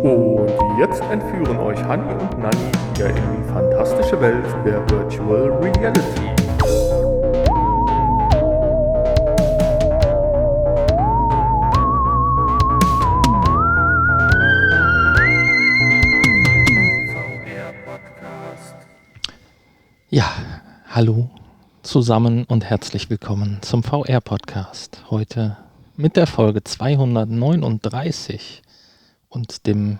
Und jetzt entführen euch Hanni und Nanni wieder in die fantastische Welt der Virtual Reality. Ja, hallo zusammen und herzlich willkommen zum VR-Podcast. Heute mit der Folge 239 und dem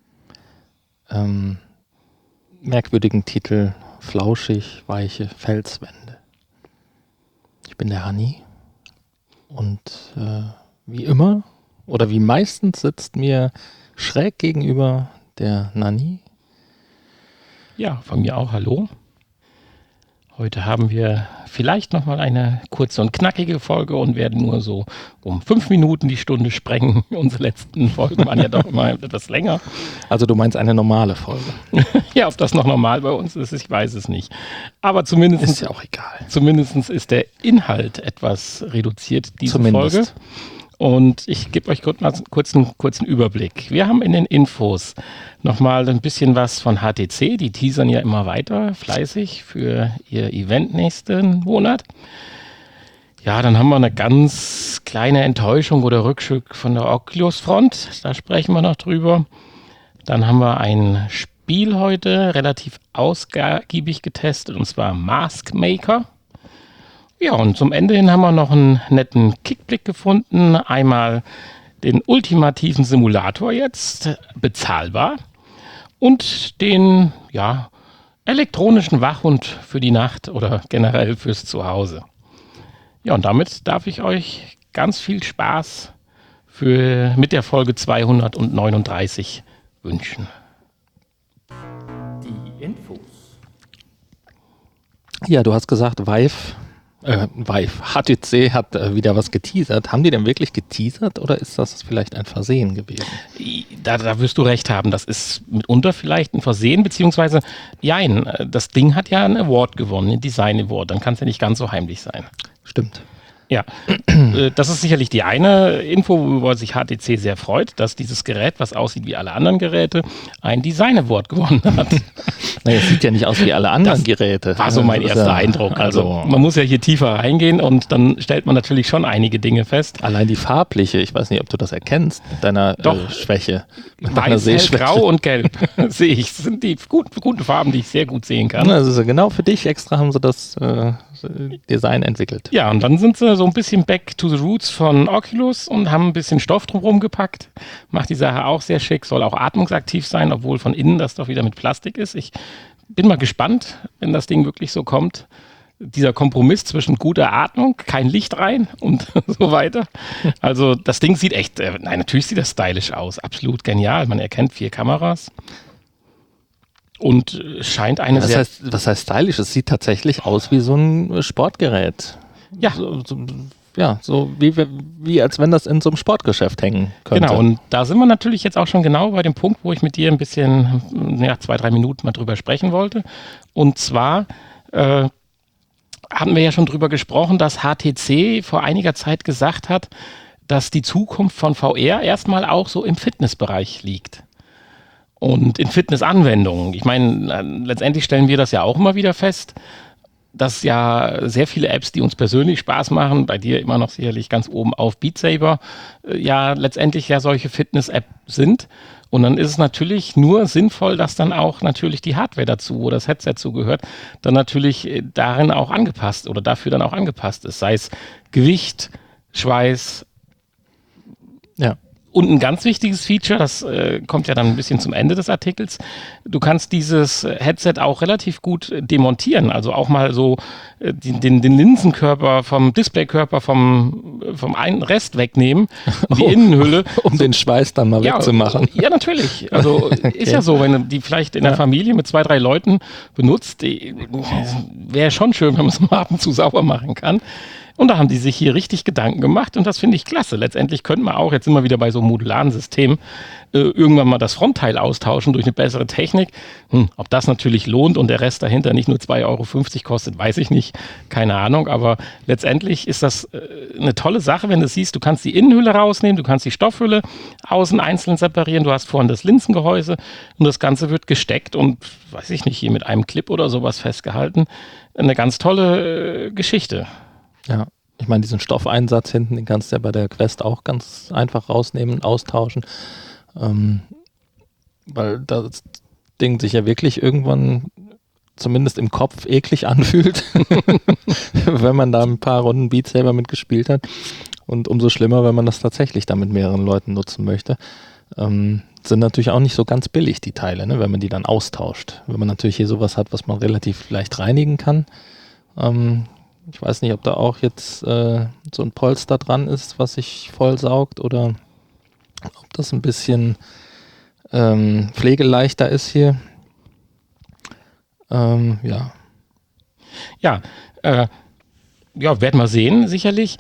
merkwürdigen Titel Flauschig, weiche Felswände. Ich bin der Hanni und wie immer oder wie meistens sitzt mir schräg gegenüber der Nanni. Ja, von mir auch hallo. Heute haben wir vielleicht nochmal eine kurze und knackige Folge und werden nur so um 5 Minuten die Stunde sprengen. Unsere letzten Folgen waren ja doch immer etwas länger. Also du meinst eine normale Folge? Ja, ob das noch normal bei uns ist, ich weiß es nicht. Aber zumindest ist ja auch egal. Zumindest ist der Inhalt etwas reduziert, diese Folge. Und ich gebe euch kurz einen kurzen Überblick. Wir haben in den Infos nochmal ein bisschen was von HTC. Die teasern ja immer weiter fleißig für ihr Event nächsten Monat. Ja, dann haben wir eine ganz kleine Enttäuschung oder Rückschritt von der Oculus-Front. Da sprechen wir noch drüber. Dann haben wir ein Spiel heute relativ ausgiebig getestet, und zwar Mask Maker. Ja, und zum Ende hin haben wir noch einen netten Kickblick gefunden. Einmal den ultimativen Simulator jetzt, bezahlbar. Und den, elektronischen Wachhund für die Nacht oder generell fürs Zuhause. Ja, und damit darf ich euch ganz viel Spaß mit der Folge 239 wünschen. Die Infos. Ja, du hast gesagt, HTC hat wieder was geteasert. Haben die denn wirklich geteasert oder ist das vielleicht ein Versehen gewesen? Da wirst du recht haben. Das ist mitunter vielleicht ein Versehen, beziehungsweise, das Ding hat ja einen Award gewonnen, einen Design Award. Dann kann es ja nicht ganz so heimlich sein. Stimmt. Ja, das ist sicherlich die eine Info, worüber sich HTC sehr freut, dass dieses Gerät, was aussieht wie alle anderen Geräte, ein Design Award gewonnen hat. Naja, es sieht ja nicht aus wie alle anderen Geräte. War so mein erster Eindruck. Also man muss ja hier tiefer reingehen und dann stellt man natürlich schon einige Dinge fest. Allein die farbliche, ich weiß nicht, ob du das erkennst, mit deiner Schwäche. Mit deiner Sehschwäche. Grau und Gelb sehe ich. Das sind die guten Farben, die ich sehr gut sehen kann. Also genau für dich extra haben sie das Design entwickelt. Ja, und dann sind sie so ein bisschen back to the roots von Oculus und haben ein bisschen Stoff drumherum gepackt. Macht die Sache auch sehr schick, soll auch atmungsaktiv sein, obwohl von innen das doch wieder mit Plastik ist. Ich bin mal gespannt, wenn das Ding wirklich so kommt. Dieser Kompromiss zwischen guter Atmung, kein Licht rein und so weiter. Also das Ding sieht echt, natürlich sieht das stylisch aus, absolut genial. Man erkennt 4 Kameras. Und scheint eine was heißt stylisch? Es sieht tatsächlich aus wie so ein Sportgerät. Ja. So wie als wenn das in so einem Sportgeschäft hängen könnte. Genau, und da sind wir natürlich jetzt auch schon genau bei dem Punkt, wo ich mit dir ein bisschen, 2-3 Minuten mal drüber sprechen wollte. Und zwar haben wir ja schon drüber gesprochen, dass HTC vor einiger Zeit gesagt hat, dass die Zukunft von VR erstmal auch so im Fitnessbereich liegt. Und in Fitnessanwendungen. Ich meine, letztendlich stellen wir das ja auch immer wieder fest, dass ja sehr viele Apps, die uns persönlich Spaß machen, bei dir immer noch sicherlich ganz oben auf Beat Saber, letztendlich solche Fitness-Apps sind. Und dann ist es natürlich nur sinnvoll, dass dann auch natürlich die Hardware dazu, wo das Headset zugehört, dann natürlich darin auch angepasst oder dafür dann auch angepasst ist. Sei es Gewicht, Schweiß, Und ein ganz wichtiges Feature, das kommt ja dann ein bisschen zum Ende des Artikels, du kannst dieses Headset auch relativ gut demontieren, also auch mal so den Linsenkörper vom Displaykörper vom einen Rest wegnehmen, die Innenhülle. Um den Schweiß dann mal wegzumachen. Ja, natürlich. Also ist ja so, wenn du die vielleicht in der Familie mit 2-3 Leuten benutzt, wäre schon schön, wenn man es mal ab und zu sauber machen kann. Und da haben die sich hier richtig Gedanken gemacht und das finde ich klasse. Letztendlich könnte man auch, jetzt sind wir wieder bei so einem modularen System, irgendwann mal das Frontteil austauschen durch eine bessere Technik. Ob das natürlich lohnt und der Rest dahinter nicht nur 2,50 Euro kostet, weiß ich nicht. Keine Ahnung, aber letztendlich ist das eine tolle Sache, wenn du siehst, du kannst die Innenhülle rausnehmen, du kannst die Stoffhülle außen einzeln separieren, du hast vorhin das Linsengehäuse und das Ganze wird gesteckt und, weiß ich nicht, hier mit einem Clip oder sowas festgehalten. Eine ganz tolle Geschichte. Ja, ich meine, diesen Stoffeinsatz hinten, den kannst du ja bei der Quest auch ganz einfach rausnehmen und austauschen, weil das Ding sich ja wirklich irgendwann zumindest im Kopf eklig anfühlt, wenn man da ein paar Runden Beat Saber mitgespielt hat und umso schlimmer, wenn man das tatsächlich dann mit mehreren Leuten nutzen möchte. Sind natürlich auch nicht so ganz billig, die Teile, ne, wenn man die dann austauscht. Wenn man natürlich hier sowas hat, was man relativ leicht reinigen kann. Ich weiß nicht, ob da auch jetzt so ein Polster dran ist, was sich voll saugt oder ob das ein bisschen pflegeleichter ist hier. Ja. Ja, werden wir sehen, sicherlich.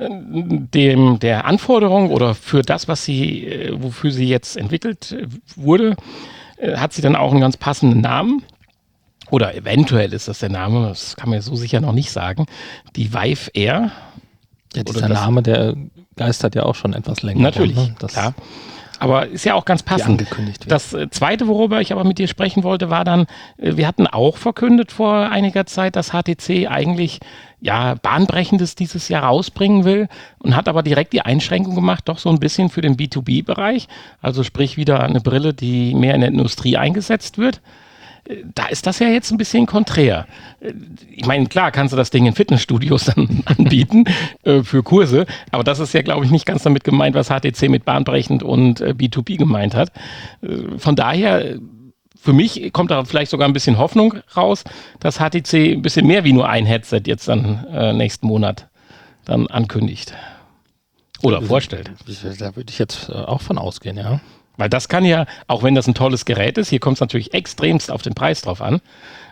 Der Anforderung oder für das, wofür sie jetzt entwickelt wurde, hat sie dann auch einen ganz passenden Namen. Oder eventuell ist das der Name, das kann man so sicher noch nicht sagen. Die Vive Air. Ja, dieser Name, der geistert ja auch schon etwas länger. Natürlich, rum, ne? Klar. Aber ist ja auch ganz passend. Angekündigt wird. Das Zweite, worüber ich aber mit dir sprechen wollte, war dann, wir hatten auch verkündet vor einiger Zeit, dass HTC eigentlich Bahnbrechendes dieses Jahr rausbringen will und hat aber direkt die Einschränkung gemacht, doch so ein bisschen für den B2B-Bereich. Also sprich wieder eine Brille, die mehr in der Industrie eingesetzt wird. Da ist das ja jetzt ein bisschen konträr. Ich meine, klar kannst du das Ding in Fitnessstudios dann anbieten für Kurse, aber das ist ja, glaube ich, nicht ganz damit gemeint, was HTC mit bahnbrechend und B2B gemeint hat. Von daher, für mich kommt da vielleicht sogar ein bisschen Hoffnung raus, dass HTC ein bisschen mehr wie nur ein Headset jetzt dann nächsten Monat dann ankündigt. Oder vorstellt. Da würde ich jetzt auch von ausgehen, ja. Weil das kann ja, auch wenn das ein tolles Gerät ist, hier kommt es natürlich extremst auf den Preis drauf an,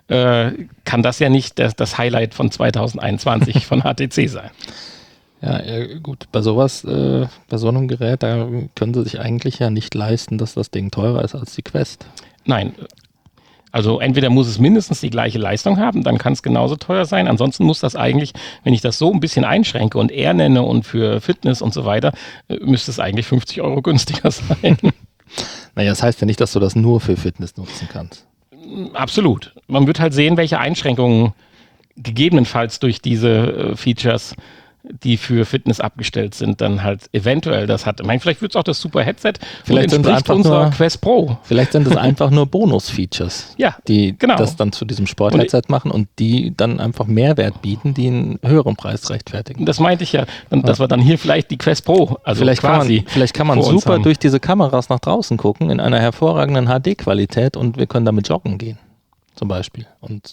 kann das ja nicht das Highlight von 2021 von HTC sein. Ja, gut, bei sowas, bei so einem Gerät, da können sie sich eigentlich ja nicht leisten, dass das Ding teurer ist als die Quest. Nein, also entweder muss es mindestens die gleiche Leistung haben, dann kann es genauso teuer sein. Ansonsten muss das eigentlich, wenn ich das so ein bisschen einschränke und Air nenne und für Fitness und so weiter, müsste es eigentlich 50 Euro günstiger sein. Naja, das heißt ja nicht, dass du das nur für Fitness nutzen kannst. Absolut. Man wird halt sehen, welche Einschränkungen gegebenenfalls durch diese Features, die für Fitness abgestellt sind, dann halt eventuell das hat. Ich meine, vielleicht wird es auch das super Headset, vielleicht sind es einfach unserer Quest Pro. Vielleicht sind es einfach nur Bonus-Features, ja, die genau. Das dann zu diesem Sport-Headset machen und die dann einfach Mehrwert bieten, die einen höheren Preis rechtfertigen. Das meinte ich ja, dass wir dann hier vielleicht die Quest Pro, also vielleicht kann man super haben. Durch diese Kameras nach draußen gucken, in einer hervorragenden HD-Qualität und wir können damit joggen gehen, zum Beispiel. Und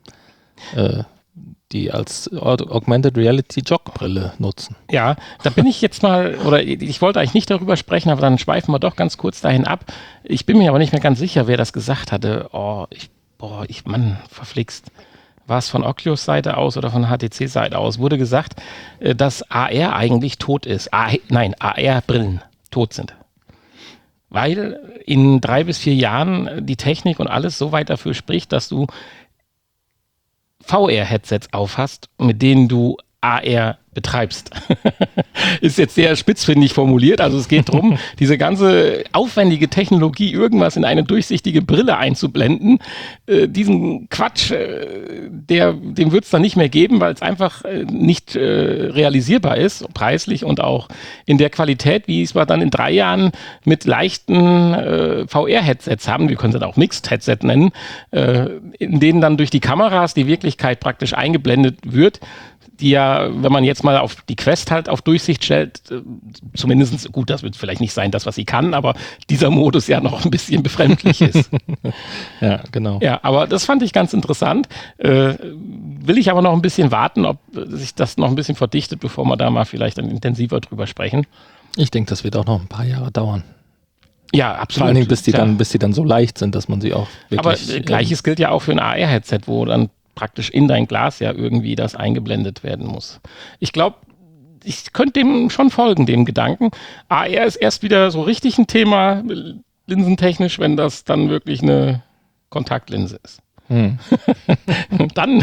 die als Augmented Reality Jogbrille nutzen. Ja, da bin ich jetzt mal, oder ich wollte eigentlich nicht darüber sprechen, aber dann schweifen wir doch ganz kurz dahin ab. Ich bin mir aber nicht mehr ganz sicher, wer das gesagt hatte. Mann, verflixt. War es von Oculus Seite aus oder von HTC Seite aus? Wurde gesagt, dass AR eigentlich tot ist. AR-Brillen tot sind. Weil in 3 bis 4 Jahren die Technik und alles so weit dafür spricht, dass du VR-Headsets aufhast, mit denen du AR betreibst. Ist jetzt sehr spitzfindig formuliert, also es geht darum, diese ganze aufwendige Technologie, irgendwas in eine durchsichtige Brille einzublenden, diesen Quatsch, dem wird es dann nicht mehr geben, weil es einfach nicht realisierbar ist, preislich und auch in der Qualität, wie es wir dann in 3 Jahren mit leichten VR-Headsets haben, wir können es dann auch Mixed-Headset nennen, in denen dann durch die Kameras die Wirklichkeit praktisch eingeblendet wird, die ja, wenn man jetzt mal auf die Quest halt auf Durchsicht stellt, zumindest, gut, das wird vielleicht nicht sein, das, was sie kann, aber dieser Modus ja noch ein bisschen befremdlich ist. Ja, genau. Ja, aber das fand ich ganz interessant. Will ich aber noch ein bisschen warten, ob sich das noch ein bisschen verdichtet, bevor wir da mal vielleicht dann intensiver drüber sprechen. Ich denke, das wird auch noch ein paar Jahre dauern. Ja, absolut. Vor allen Dingen, bis die dann so leicht sind, dass man sie auch wirklich... Aber Gleiches gilt ja auch für ein AR-Headset, wo dann praktisch in dein Glas ja irgendwie das eingeblendet werden muss. Ich glaube, ich könnte dem schon folgen, dem Gedanken. AR ist erst wieder so richtig ein Thema, linsentechnisch, wenn das dann wirklich eine Kontaktlinse ist. Dann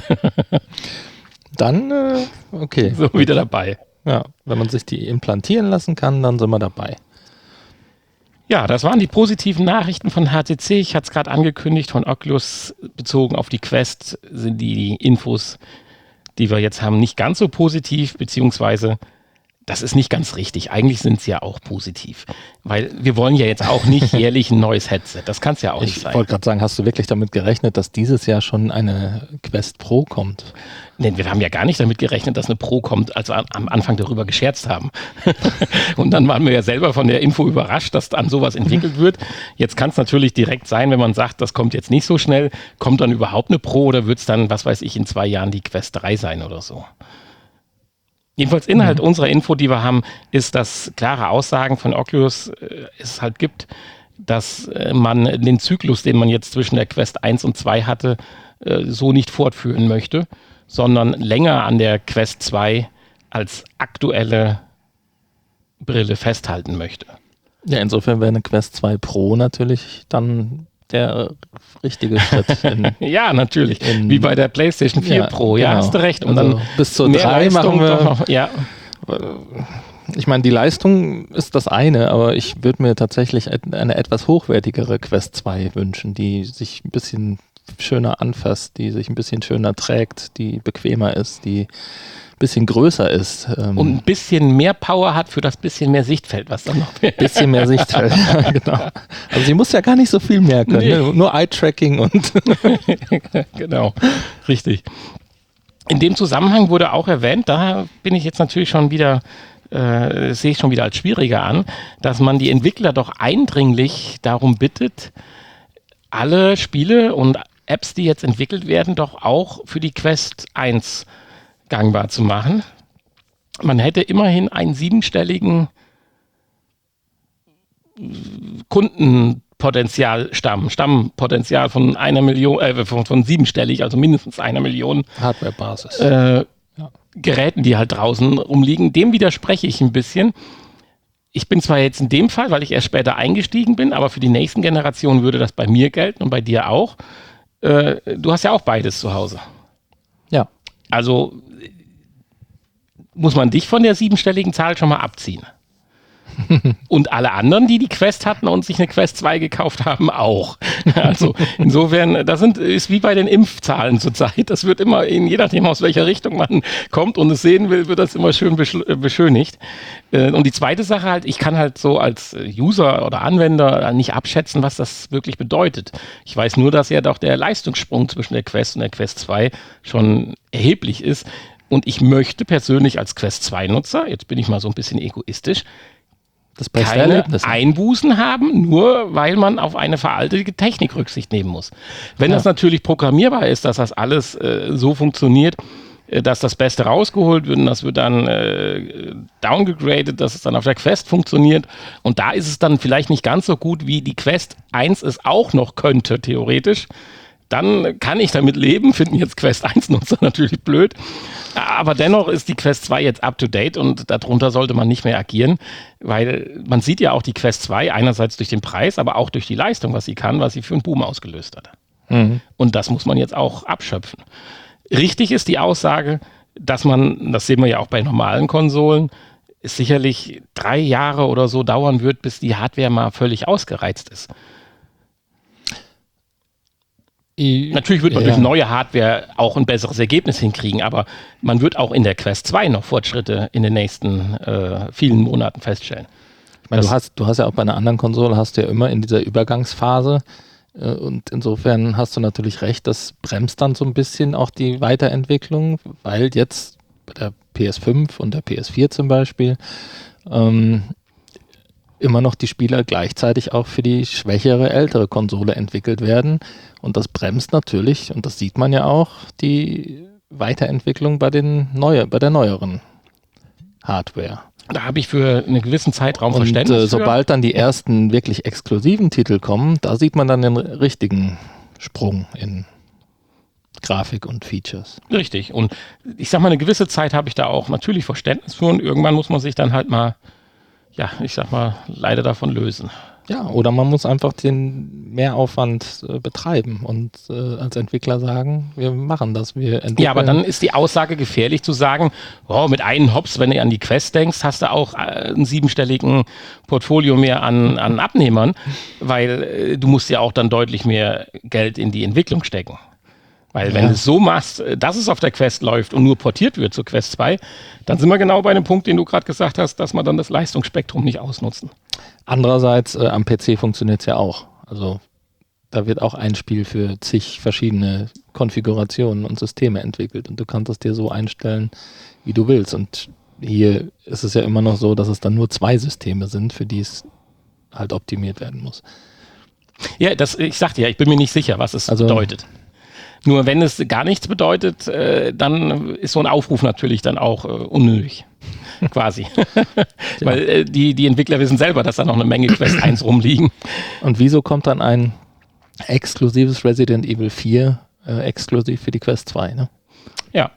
okay. So wieder dabei. Ja, wenn man sich die implantieren lassen kann, dann sind wir dabei. Ja, das waren die positiven Nachrichten von HTC. Ich hatte es gerade angekündigt, von Oculus bezogen auf die Quest sind die Infos, die wir jetzt haben, nicht ganz so positiv, beziehungsweise das ist nicht ganz richtig. Eigentlich sind sie ja auch positiv, weil wir wollen ja jetzt auch nicht jährlich ein neues Headset. Das kann es ja auch nicht sein. Ich wollte gerade sagen, hast du wirklich damit gerechnet, dass dieses Jahr schon eine Quest Pro kommt? Nee, wir haben ja gar nicht damit gerechnet, dass eine Pro kommt, als wir am Anfang darüber gescherzt haben. Und dann waren wir ja selber von der Info überrascht, dass an sowas entwickelt wird. Jetzt kann es natürlich direkt sein, wenn man sagt, das kommt jetzt nicht so schnell, kommt dann überhaupt eine Pro oder wird es dann, was weiß ich, in 2 Jahren die Quest 3 sein oder so. Jedenfalls Inhalt unserer Info, die wir haben, ist, dass klare Aussagen von Oculus es halt gibt, dass man den Zyklus, den man jetzt zwischen der Quest 1 und 2 hatte, so nicht fortführen möchte, sondern länger an der Quest 2 als aktuelle Brille festhalten möchte. Ja, insofern wäre eine Quest 2 Pro natürlich dann der richtige Schritt. Ja, natürlich. Wie bei der PlayStation 4 Pro. Ja, genau. Hast du recht. Und also dann bis zur 3 machen wir. Noch, ja. Ich meine, die Leistung ist das eine, aber ich würde mir tatsächlich eine etwas hochwertigere Quest 2 wünschen, die sich ein bisschen schöner anfasst, die sich ein bisschen schöner trägt, die bequemer ist, die ein bisschen größer ist. Und ein bisschen mehr Power hat für das bisschen mehr Sichtfeld, was dann noch ein bisschen mehr Sichtfeld, ja, genau. Also sie muss ja gar nicht so viel mehr können, ne? Nur Eye-Tracking und genau, richtig. In dem Zusammenhang wurde auch erwähnt, da bin ich jetzt natürlich schon wieder, sehe ich schon wieder als schwieriger an, dass man die Entwickler doch eindringlich darum bittet, alle Spiele und Apps, die jetzt entwickelt werden, doch auch für die Quest 1 gangbar zu machen. Man hätte immerhin einen 7-stelligen Stammpotenzial von 1 Million, von 7-stellig, also mindestens 1 Million Hardware-Basis. Geräten, die halt draußen rumliegen. Dem widerspreche ich ein bisschen. Ich bin zwar jetzt in dem Fall, weil ich erst später eingestiegen bin, aber für die nächsten Generationen würde das bei mir gelten und bei dir auch. Du hast ja auch beides zu Hause. Ja. Also muss man dich von der 7-stelligen Zahl schon mal abziehen. Und alle anderen, die Quest hatten und sich eine Quest 2 gekauft haben, auch. Also insofern, das ist wie bei den Impfzahlen zurzeit. Das wird immer, je nachdem aus welcher Richtung man kommt und es sehen will, wird das immer schön beschönigt. Und die zweite Sache halt, ich kann halt so als User oder Anwender nicht abschätzen, was das wirklich bedeutet. Ich weiß nur, dass ja doch der Leistungssprung zwischen der Quest und der Quest 2 schon erheblich ist. Und ich möchte persönlich als Quest 2-Nutzer, jetzt bin ich mal so ein bisschen egoistisch, keine Einbußen haben, nur weil man auf eine veraltete Technik Rücksicht nehmen muss. Wenn das natürlich programmierbar ist, dass das alles so funktioniert, dass das Beste rausgeholt wird und das wird dann downgegradet, dass es dann auf der Quest funktioniert und da ist es dann vielleicht nicht ganz so gut, wie die Quest 1 es auch noch könnte, theoretisch. Dann kann ich damit leben, finden jetzt Quest 1-Nutzer natürlich blöd. Aber dennoch ist die Quest 2 jetzt up-to-date und darunter sollte man nicht mehr agieren, weil man sieht ja auch die Quest 2 einerseits durch den Preis, aber auch durch die Leistung, was sie kann, was sie für einen Boom ausgelöst hat. Mhm. Und das muss man jetzt auch abschöpfen. Richtig ist die Aussage, dass man, das sehen wir ja auch bei normalen Konsolen, es sicherlich 3 Jahre oder so dauern wird, bis die Hardware mal völlig ausgereizt ist. Natürlich wird man durch neue Hardware auch ein besseres Ergebnis hinkriegen, aber man wird auch in der Quest 2 noch Fortschritte in den nächsten vielen Monaten feststellen. Ich meine, du hast ja auch bei einer anderen Konsole, hast du ja immer in dieser Übergangsphase und insofern hast du natürlich recht, das bremst dann so ein bisschen auch die Weiterentwicklung, weil jetzt bei der PS5 und der PS4 zum Beispiel immer noch die Spiele gleichzeitig auch für die schwächere, ältere Konsole entwickelt werden. Und das bremst natürlich, und das sieht man ja auch, die Weiterentwicklung bei der neueren Hardware. Da habe ich für einen gewissen Zeitraum Verständnis für. Sobald dann die ersten wirklich exklusiven Titel kommen, da sieht man dann den richtigen Sprung in Grafik und Features. Richtig. Und ich sag mal, eine gewisse Zeit habe ich da auch natürlich Verständnis für und irgendwann muss man sich dann halt mal, ja, ich sag mal, leider davon lösen. Ja, oder man muss einfach den Mehraufwand betreiben und als Entwickler sagen, wir machen das, wir entwickeln. Ja, aber dann ist die Aussage gefährlich zu sagen, oh, mit einem Hops, wenn du an die Quest denkst, hast du auch einen 7-stelligen Portfolio mehr an Abnehmern, weil du musst ja auch dann deutlich mehr Geld in die Entwicklung stecken. Weil wenn du es so machst, dass es auf der Quest läuft und nur portiert wird zur Quest 2, dann sind wir genau bei dem Punkt, den du gerade gesagt hast, dass wir dann das Leistungsspektrum nicht ausnutzen. Andererseits, am PC funktioniert es ja auch. Also da wird auch ein Spiel für zig verschiedene Konfigurationen und Systeme entwickelt und du kannst es dir so einstellen, wie du willst. Und hier ist es ja immer noch so, dass es dann nur 2 Systeme sind, für die es halt optimiert werden muss. Ja, ich sagte ja, ich bin mir nicht sicher, was es bedeutet. Nur wenn es gar nichts bedeutet, dann ist so ein Aufruf natürlich dann auch unnötig, quasi. Weil die Entwickler wissen selber, dass da noch eine Menge Quest 1 rumliegen. Und wieso kommt dann ein exklusives Resident Evil 4 exklusiv für die Quest 2, ne? Ja.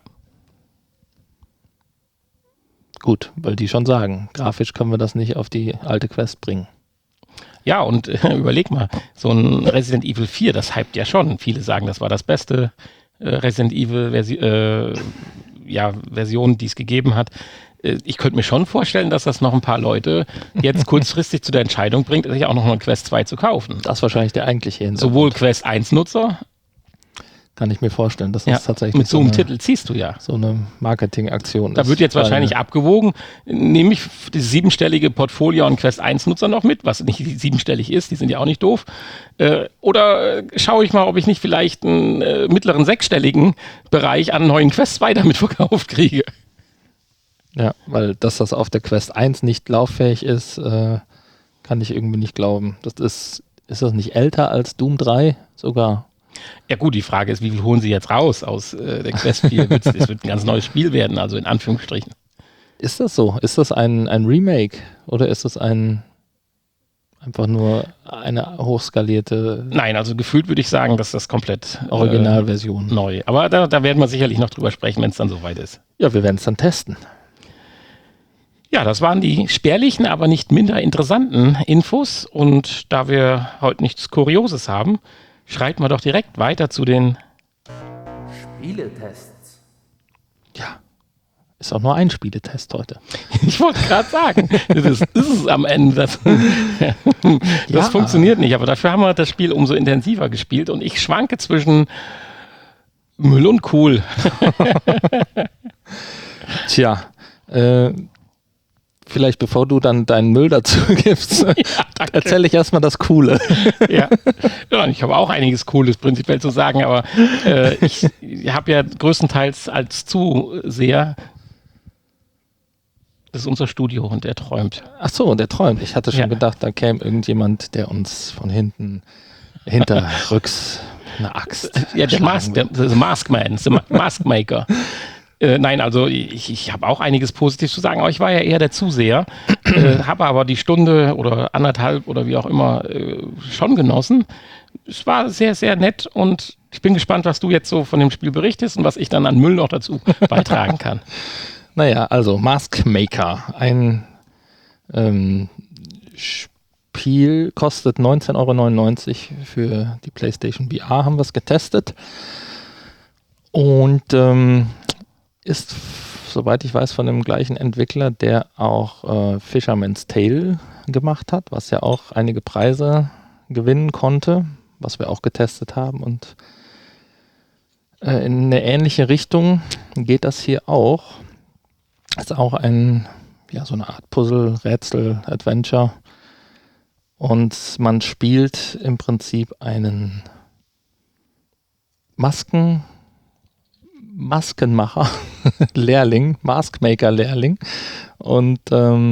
Gut, weil die schon sagen, grafisch können wir das nicht auf die alte Quest bringen. Ja, und überleg mal, so ein Resident Evil 4, das hypt ja schon. Viele sagen, das war das beste Resident Evil Version, die es gegeben hat. Ich könnte mir schon vorstellen, dass das noch ein paar Leute jetzt kurzfristig zu der Entscheidung bringt, sich auch noch eine Quest 2 zu kaufen. Das ist wahrscheinlich der eigentliche Hintergrund. Sowohl Quest 1-Nutzer. Kann ich mir vorstellen. Das ist tatsächlich mit so einem Titel ziehst du ja. So eine Marketingaktion. Da wird jetzt wahrscheinlich abgewogen, nehme ich das 7-stellige Portfolio an Quest 1-Nutzer noch mit, was nicht 7-stellig ist, die sind ja auch nicht doof. Oder schaue ich mal, ob ich nicht vielleicht einen mittleren 6-stelligen Bereich an neuen Quest 2 damit verkauft kriege. Ja, weil dass das auf der Quest 1 nicht lauffähig ist, kann ich irgendwie nicht glauben. Ist das nicht älter als Doom 3 sogar? Ja gut, die Frage ist, wie viel holen sie jetzt raus aus der Quest 4? Das wird ein ganz neues Spiel werden, also in Anführungsstrichen. Ist das so? Ist das ein Remake oder ist das einfach nur eine hochskalierte... Nein, also gefühlt würde ich sagen, dass das komplett Originalversion neu. Aber da werden wir sicherlich noch drüber sprechen, wenn es dann soweit ist. Ja, wir werden es dann testen. Ja, das waren die spärlichen, aber nicht minder interessanten Infos. Und da wir heute nichts Kurioses haben, schreiten wir doch direkt weiter zu den Spieletests. Ja, ist auch nur ein Spieletest heute. Ich wollte gerade sagen, das ist am Ende. Das funktioniert nicht, aber dafür haben wir das Spiel umso intensiver gespielt und ich schwanke zwischen Müll und cool. Tja, vielleicht bevor du dann deinen Müll dazu gibst, erzähle ich erstmal das Coole. Ja, ich habe auch einiges Cooles prinzipiell zu sagen, aber ich habe ja größtenteils als Zuseher, das ist unser Studio und der träumt. Ach so, der träumt. Ich hatte schon gedacht, da käme irgendjemand, der uns von hinterrücks eine Axt. Ja, der Maskman, der Maskmaker. Nein, also ich habe auch einiges Positives zu sagen, aber ich war ja eher der Zuseher, habe aber die Stunde oder anderthalb oder wie auch immer schon genossen. Es war sehr, sehr nett und ich bin gespannt, was du jetzt so von dem Spiel berichtest und was ich dann an Müll noch dazu beitragen kann. Naja, also Maskmaker, ein Spiel, kostet 19,99 € für die PlayStation VR, haben wir es getestet und ist, soweit ich weiß, von dem gleichen Entwickler, der auch Fisherman's Tale gemacht hat, was ja auch einige Preise gewinnen konnte, was wir auch getestet haben. Und in eine ähnliche Richtung geht das hier auch. Ist auch so eine Art Puzzle, Rätsel, Adventure. Und man spielt im Prinzip einen Maskenmacher, Lehrling, Maskmaker-Lehrling. Und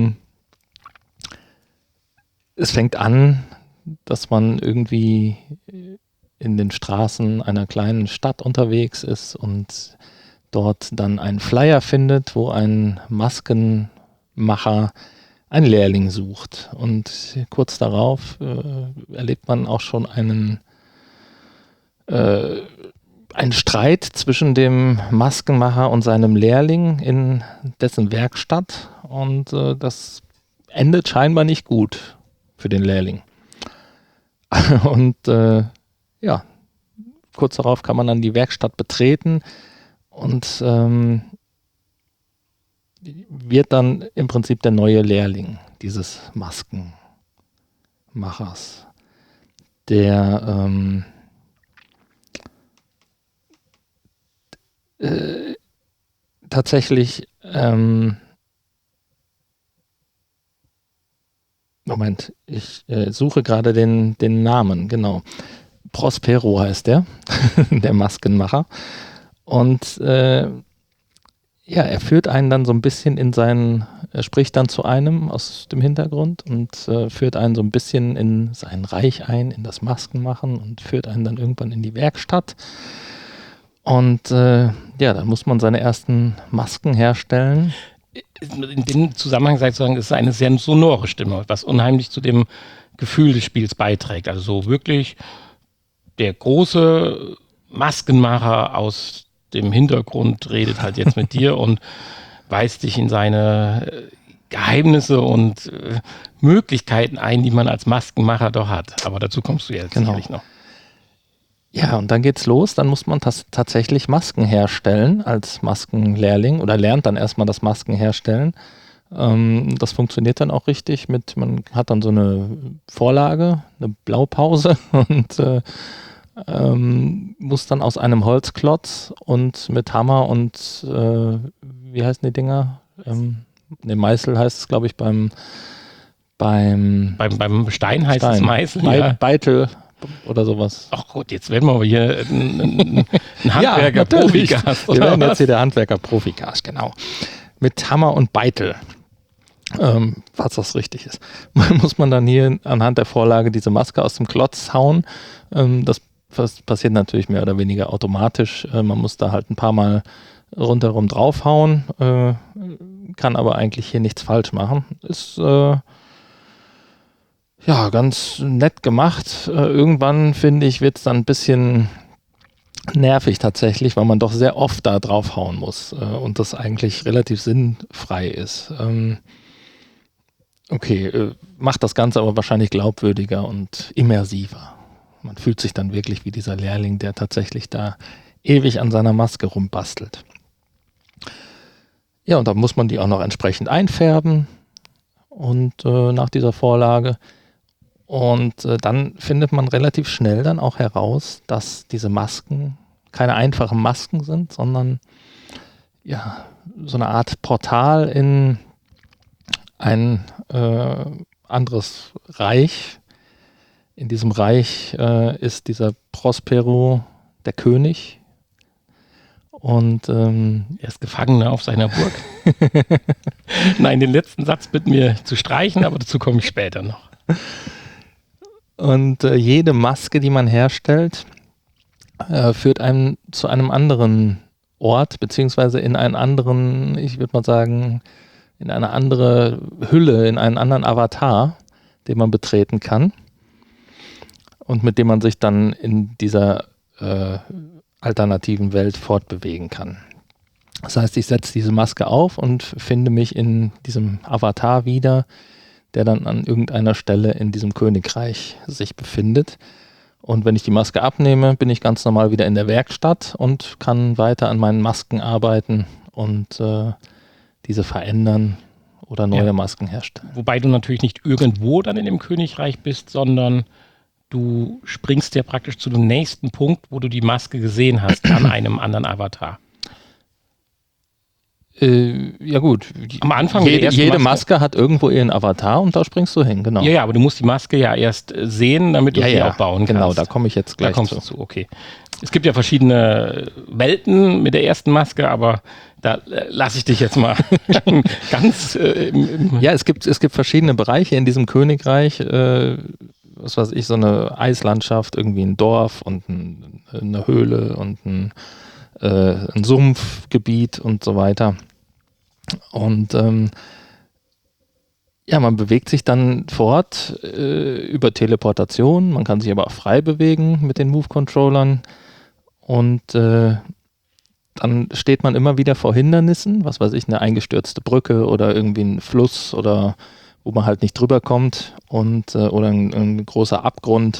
es fängt an, dass man irgendwie in den Straßen einer kleinen Stadt unterwegs ist und dort dann einen Flyer findet, wo ein Maskenmacher einen Lehrling sucht. Und kurz darauf erlebt man auch schon einen ein Streit zwischen dem Maskenmacher und seinem Lehrling in dessen Werkstatt und das endet scheinbar nicht gut für den Lehrling. Und ja, kurz darauf kann man dann die Werkstatt betreten und wird dann im Prinzip der neue Lehrling dieses Maskenmachers, der tatsächlich Moment, ich suche gerade den Namen, genau. Prospero heißt der, der Maskenmacher. Und ja, er führt einen dann so ein bisschen er spricht dann zu einem aus dem Hintergrund und führt einen so ein bisschen in sein Reich ein, in das Maskenmachen und führt einen dann irgendwann in die Werkstatt. Und ja, dann muss man seine ersten Masken herstellen. In dem Zusammenhang sei zu sagen, es ist eine sehr sonore Stimme, was unheimlich zu dem Gefühl des Spiels beiträgt. Also so wirklich der große Maskenmacher aus dem Hintergrund redet halt jetzt mit dir und weist dich in seine Geheimnisse und Möglichkeiten ein, die man als Maskenmacher doch hat. Aber dazu kommst du jetzt sicherlich noch. Ja, und dann geht's los. Dann muss man tatsächlich Masken herstellen als Maskenlehrling oder lernt dann erstmal das Masken herstellen. Das funktioniert dann auch richtig man hat dann so eine Vorlage, eine Blaupause und muss dann aus einem Holzklotz und mit Hammer und wie heißen die Dinger? Meißel heißt es, glaube ich, beim Stein heißt es Meißel. Beitel oder sowas. Ach Gott, jetzt werden wir aber hier ein Handwerker-Profikast. Wir werden jetzt hier der Handwerker-Profikast, genau. Mit Hammer und Beitel, falls das richtig ist. Muss man dann hier anhand der Vorlage diese Maske aus dem Klotz hauen. Das passiert natürlich mehr oder weniger automatisch. Man muss da halt ein paar Mal rundherum draufhauen, kann aber eigentlich hier nichts falsch machen. Ist ja ganz nett gemacht. Irgendwann, finde ich, wird es dann ein bisschen nervig tatsächlich, weil man doch sehr oft da draufhauen muss und das eigentlich relativ sinnfrei ist. Macht das Ganze aber wahrscheinlich glaubwürdiger und immersiver. Man fühlt sich dann wirklich wie dieser Lehrling, der tatsächlich da ewig an seiner Maske rumbastelt. Ja, und dann muss man die auch noch entsprechend einfärben und nach dieser Vorlage. Und dann findet man relativ schnell dann auch heraus, dass diese Masken keine einfachen Masken sind, sondern ja, so eine Art Portal in ein anderes Reich. In diesem Reich ist dieser Prospero der König und er ist Gefangener auf seiner Burg. Nein, den letzten Satz bitten wir zu streichen, aber dazu komme ich später noch. Und jede Maske, die man herstellt, führt einen zu einem anderen Ort, beziehungsweise in einen anderen, ich würde mal sagen, in eine andere Hülle, in einen anderen Avatar, den man betreten kann und mit dem man sich dann in dieser alternativen Welt fortbewegen kann. Das heißt, ich setze diese Maske auf und finde mich in diesem Avatar wieder, der dann an irgendeiner Stelle in diesem Königreich sich befindet. Und wenn ich die Maske abnehme, bin ich ganz normal wieder in der Werkstatt und kann weiter an meinen Masken arbeiten und diese verändern oder neue Masken herstellen. Wobei du natürlich nicht irgendwo dann in dem Königreich bist, sondern du springst ja praktisch zu dem nächsten Punkt, wo du die Maske gesehen hast an einem anderen Avatar. Ja gut, am Anfang jede Maske hat irgendwo ihren Avatar und da springst du hin, genau. Ja, aber du musst die Maske ja erst sehen, damit du sie auch bauen kannst. Genau, da komme ich jetzt gleich zu. Okay. Es gibt ja verschiedene Welten mit der ersten Maske, aber da lasse ich dich jetzt mal ganz Ja, es gibt verschiedene Bereiche in diesem Königreich, was weiß ich, so eine Eislandschaft, irgendwie ein Dorf und eine Höhle und ein Sumpfgebiet und so weiter. Und ja, man bewegt sich dann fort über Teleportation, man kann sich aber auch frei bewegen mit den Move-Controllern Und dann steht man immer wieder vor Hindernissen, was weiß ich, eine eingestürzte Brücke oder irgendwie ein Fluss oder wo man halt nicht drüber kommt und oder ein großer Abgrund.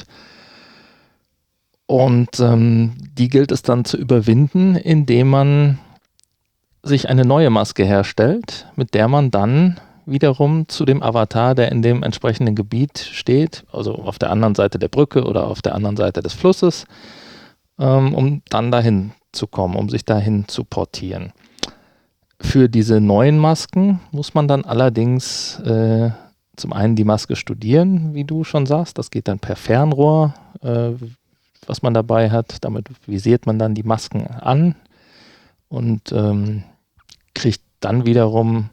Und die gilt es dann zu überwinden, indem man sich eine neue Maske herstellt, mit der man dann wiederum zu dem Avatar, der in dem entsprechenden Gebiet steht, also auf der anderen Seite der Brücke oder auf der anderen Seite des Flusses, um dann dahin zu kommen, um sich dahin zu portieren. Für diese neuen Masken muss man dann allerdings zum einen die Maske studieren, wie du schon sagst, das geht dann per Fernrohr, was man dabei hat, damit visiert man dann die Masken an und kriegt dann wiederum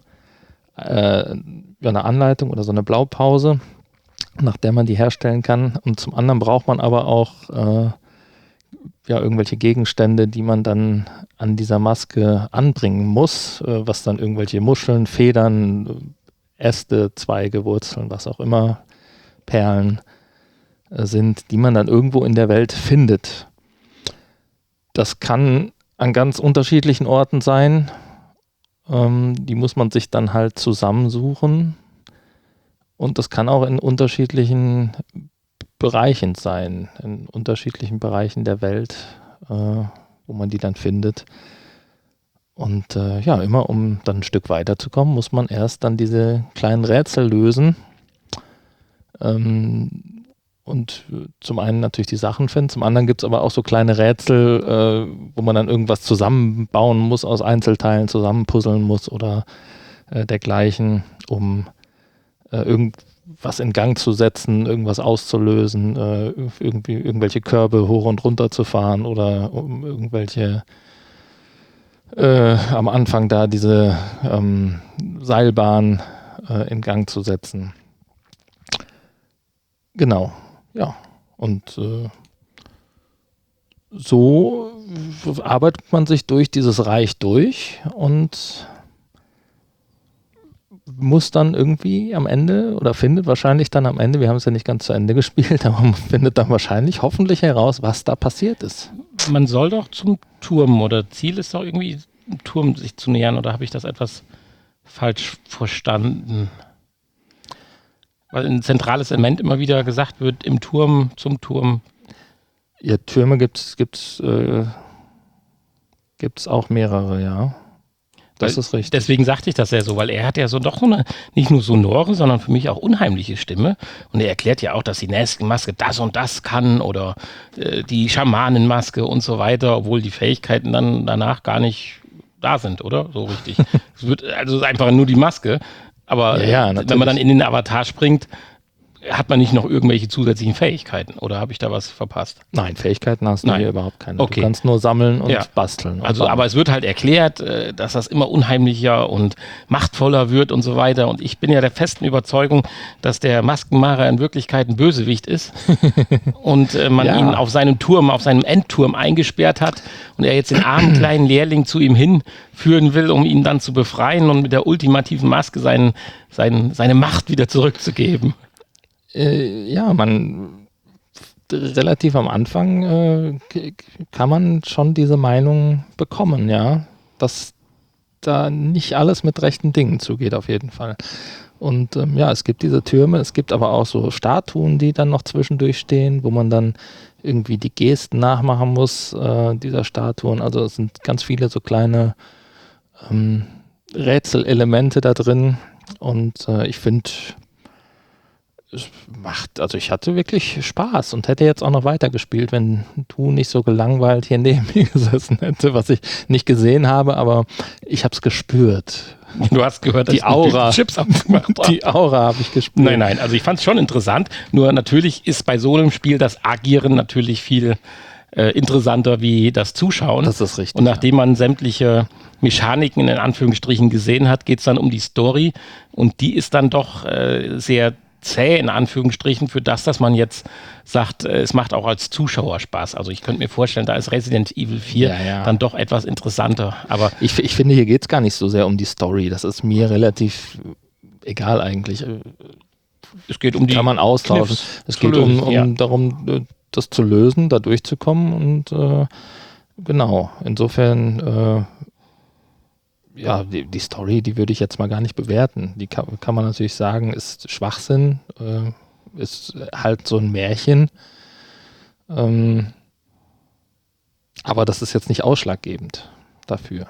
eine Anleitung oder so eine Blaupause, nach der man die herstellen kann. Und zum anderen braucht man aber auch irgendwelche Gegenstände, die man dann an dieser Maske anbringen muss, was dann irgendwelche Muscheln, Federn, Äste, Zweige, Wurzeln, was auch immer, Perlen sind, die man dann irgendwo in der Welt findet. Das kann an ganz unterschiedlichen Orten sein. Die muss man sich dann halt zusammensuchen. Und das kann auch in unterschiedlichen Bereichen sein, in unterschiedlichen Bereichen der Welt, wo man die dann findet. Und immer um dann ein Stück weiterzukommen, muss man erst dann diese kleinen Rätsel lösen. Und zum einen natürlich die Sachen finden, zum anderen gibt es aber auch so kleine Rätsel, wo man dann irgendwas zusammenbauen muss, aus Einzelteilen zusammenpuzzeln muss oder dergleichen, um irgendwas in Gang zu setzen, irgendwas auszulösen, irgendwelche Körbe hoch und runter zu fahren oder um irgendwelche am Anfang da diese Seilbahn in Gang zu setzen. Genau. Ja, und so arbeitet man sich durch dieses Reich durch und muss dann irgendwie am Ende oder findet wahrscheinlich dann am Ende, wir haben es ja nicht ganz zu Ende gespielt, aber man findet dann wahrscheinlich hoffentlich heraus, was da passiert ist. Man soll doch zum Turm oder Ziel ist doch irgendwie, im Turm sich zu nähern, oder habe ich das etwas falsch verstanden? Weil ein zentrales Element immer wieder gesagt wird, im Turm, zum Turm. Ja, Türme gibt's auch mehrere, ja. Das ist richtig. Deswegen sagte ich das ja so, weil er hat ja so doch so eine, nicht nur sonore, sondern für mich auch unheimliche Stimme. Und er erklärt ja auch, dass die Maske das und das kann oder die Schamanenmaske und so weiter, obwohl die Fähigkeiten dann danach gar nicht da sind, oder? So richtig. Es ist einfach nur die Maske. Aber wenn man dann in den Avatar springt, hat man nicht noch irgendwelche zusätzlichen Fähigkeiten? Oder habe ich da was verpasst? Nein, Fähigkeiten hast du hier überhaupt keine. Okay. Du kannst nur sammeln und basteln. Und aber es wird halt erklärt, dass das immer unheimlicher und machtvoller wird und so weiter. Und ich bin ja der festen Überzeugung, dass der Maskenmacher in Wirklichkeit ein Bösewicht ist. Und man ihn auf seinem Turm, auf seinem Endturm eingesperrt hat und er jetzt den armen kleinen Lehrling zu ihm hinführen will, um ihn dann zu befreien und mit der ultimativen Maske seine Macht wieder zurückzugeben. Relativ am Anfang kann man schon diese Meinung bekommen, ja, dass da nicht alles mit rechten Dingen zugeht, auf jeden Fall. Und es gibt diese Türme, es gibt aber auch so Statuen, die dann noch zwischendurch stehen, wo man dann irgendwie die Gesten nachmachen muss, dieser Statuen. Also es sind ganz viele so kleine Rätselelemente da drin und ich finde, ich hatte wirklich Spaß und hätte jetzt auch noch weitergespielt, wenn du nicht so gelangweilt hier neben mir gesessen hätte, was ich nicht gesehen habe, aber ich habe es gespürt. Du hast gehört, dass die Aura, Chips abgemacht habe. Die Aura habe ich gespürt. Nein, also ich fand es schon interessant, nur natürlich ist bei so einem Spiel das Agieren natürlich viel interessanter wie das Zuschauen. Das ist richtig. Und nachdem man sämtliche Mechaniken in Anführungsstrichen gesehen hat, geht es dann um die Story und die ist dann doch sehr zäh in Anführungsstrichen für das, dass man jetzt sagt, es macht auch als Zuschauer Spaß. Also ich könnte mir vorstellen, da ist Resident Evil 4 dann doch etwas interessanter. Aber ich finde, hier geht es gar nicht so sehr um die Story. Das ist mir relativ egal eigentlich. Es geht um die kann man austauschen. Es geht um darum, das zu lösen, da durchzukommen und Genau, insofern, die Story, die würde ich jetzt mal gar nicht bewerten. Die kann man natürlich sagen, ist Schwachsinn, ist halt so ein Märchen. Aber das ist jetzt nicht ausschlaggebend dafür.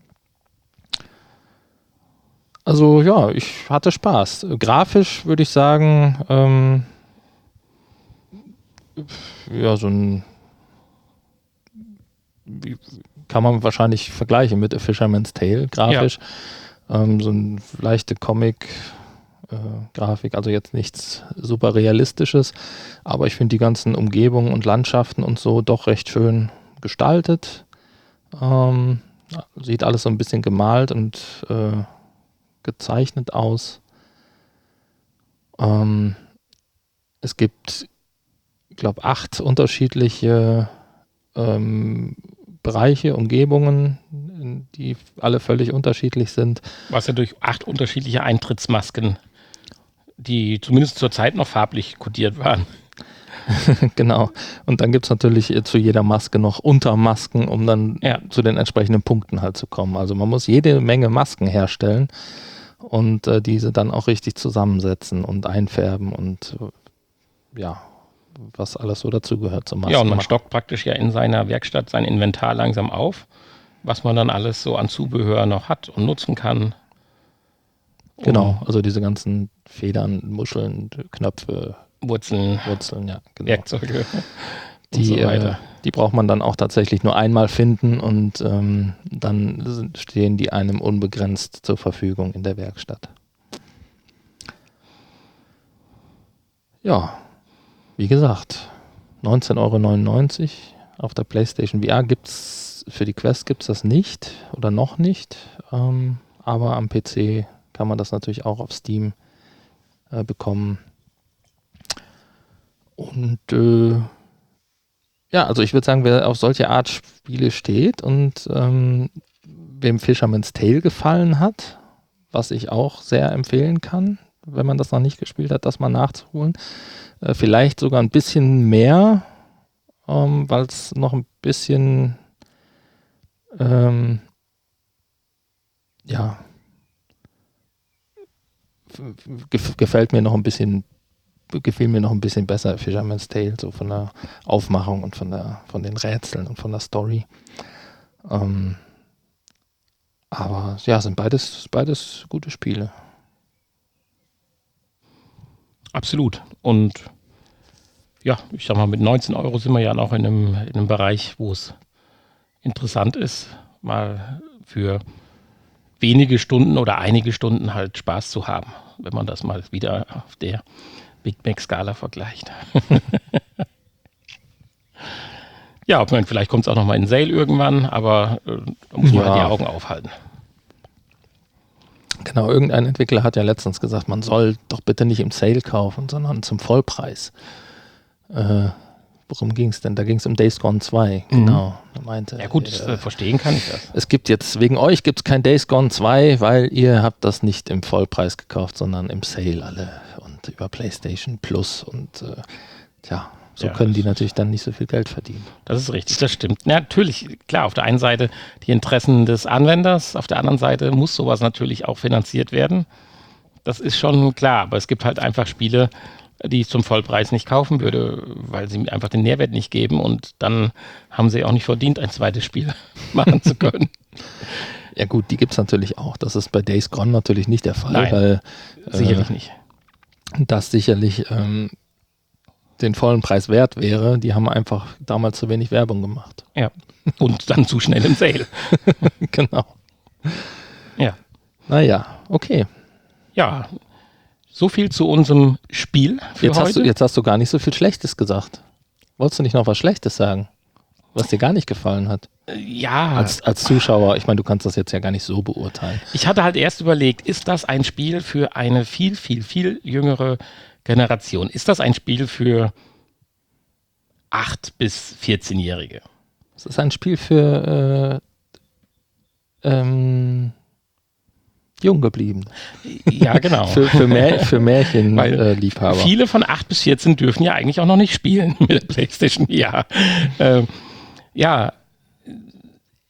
Also ja, ich hatte Spaß. Grafisch würde ich sagen, so ein, kann man wahrscheinlich vergleichen mit A Fisherman's Tale grafisch. Ja. So ein leichte Comic-Grafik, also jetzt nichts super Realistisches, aber ich finde die ganzen Umgebungen und Landschaften und so doch recht schön gestaltet. Sieht alles so ein bisschen gemalt und gezeichnet aus. Es gibt, ich glaube, 8 unterschiedliche Bereiche, Umgebungen, die alle völlig unterschiedlich sind. Was ja durch 8 unterschiedliche Eintrittsmasken, die zumindest zur Zeit noch farblich kodiert waren. Genau. Und dann gibt es natürlich zu jeder Maske noch Untermasken, um dann zu den entsprechenden Punkten halt zu kommen. Also man muss jede Menge Masken herstellen und diese dann auch richtig zusammensetzen und einfärben und was alles so dazugehört zum Masken. Ja, und man stockt praktisch ja in seiner Werkstatt sein Inventar langsam auf, was man dann alles so an Zubehör noch hat und nutzen kann. Genau, also diese ganzen Federn, Muscheln, Knöpfe, Wurzeln, ja, genau. Werkzeuge und so weiter. Die braucht man dann auch tatsächlich nur einmal finden und dann stehen die einem unbegrenzt zur Verfügung in der Werkstatt. Ja, wie gesagt, 19,99 € auf der PlayStation VR gibt's, für die Quest gibt es das nicht oder noch nicht, aber am PC kann man das natürlich auch auf Steam bekommen. Und also ich würde sagen, wer auf solche Art Spiele steht und wem Fisherman's Tale gefallen hat, was ich auch sehr empfehlen kann, wenn man das noch nicht gespielt hat, das mal nachzuholen. Vielleicht sogar ein bisschen mehr, weil es noch ein bisschen gefiel mir noch ein bisschen besser, Fisherman's Tale, so von der Aufmachung und von den Rätseln und von der Story. Aber ja, sind beides gute Spiele. Absolut. Und ja, ich sag mal, mit 19 € sind wir ja noch in einem Bereich, wo es interessant ist, mal für wenige Stunden oder einige Stunden halt Spaß zu haben, wenn man das mal wieder auf der Big Mac-Skala vergleicht. Ja, vielleicht kommt es auch noch mal in Sale irgendwann, aber da muss man halt die Augen aufhalten. Genau, irgendein Entwickler hat ja letztens gesagt, man soll doch bitte nicht im Sale kaufen, sondern zum Vollpreis. Worum ging es denn? Da ging es um Days Gone 2, genau. Er meinte, ja gut, verstehen kann ich das. Es gibt jetzt, wegen euch gibt es kein Days Gone 2, weil ihr habt das nicht im Vollpreis gekauft, sondern im Sale alle und über PlayStation Plus und so können die natürlich dann nicht so viel Geld verdienen. Das ist richtig, das stimmt. Ja, natürlich, klar, auf der einen Seite die Interessen des Anwenders, auf der anderen Seite muss sowas natürlich auch finanziert werden. Das ist schon klar, aber es gibt halt einfach Spiele, die ich zum Vollpreis nicht kaufen würde, weil sie mir einfach den Nährwert nicht geben und dann haben sie auch nicht verdient, ein zweites Spiel machen zu können. Ja gut, die gibt es natürlich auch. Das ist bei Days Gone natürlich nicht der Fall. Nein, weil sicherlich nicht. Das sicherlich den vollen Preis wert wäre. Die haben einfach damals zu wenig Werbung gemacht. Ja, und dann zu schnell im Sale. Genau. Ja. Naja, okay. Ja, so viel zu unserem Spiel für heute. Jetzt hast du gar nicht so viel Schlechtes gesagt. Wolltest du nicht noch was Schlechtes sagen, was dir gar nicht gefallen hat? Ja. Als Zuschauer, ich meine, du kannst das jetzt ja gar nicht so beurteilen. Ich hatte halt erst überlegt, ist das ein Spiel für eine viel, viel, viel jüngere Generation? Ist das ein Spiel für 8- bis 14-Jährige? Es ist ein Spiel für jung geblieben. Ja, genau. für Märchenliebhaber. Viele von 8 bis 14 dürfen ja eigentlich auch noch nicht spielen mit der PlayStation. Ja,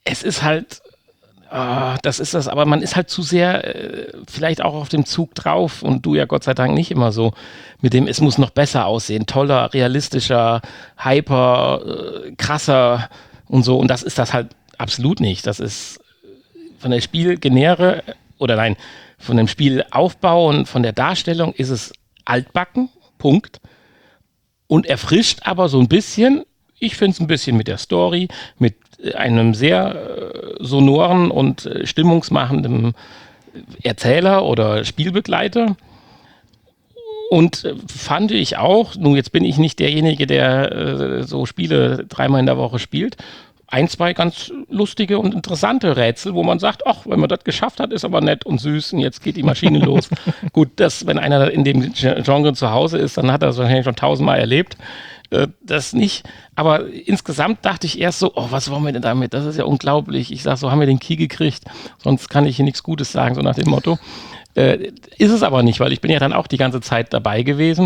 es ist halt, das ist das, aber man ist halt zu sehr vielleicht auch auf dem Zug drauf und du ja Gott sei Dank nicht immer so mit dem, es muss noch besser aussehen, toller, realistischer, hyper, krasser und so, und das ist das halt absolut nicht. Das ist von der Spielgenere oder nein, von dem Spielaufbau und von der Darstellung ist es altbacken, Punkt. Und erfrischt aber so ein bisschen, ich finde es ein bisschen mit der Story, mit einem sehr sonoren und stimmungsmachenden Erzähler oder Spielbegleiter. Und fand ich auch, nun jetzt bin ich nicht derjenige, der so Spiele 3-mal in der Woche spielt, 2 ganz lustige und interessante Rätsel, wo man sagt, ach, wenn man das geschafft hat, ist aber nett und süß und jetzt geht die Maschine los. Gut, wenn einer in dem Genre zu Hause ist, dann hat er das wahrscheinlich schon 1000-mal erlebt. Das nicht. Aber insgesamt dachte ich erst so, was wollen wir denn damit? Das ist ja unglaublich. Ich sage, so haben wir den Key gekriegt, sonst kann ich hier nichts Gutes sagen, so nach dem Motto. Ist es aber nicht, weil ich bin ja dann auch die ganze Zeit dabei gewesen.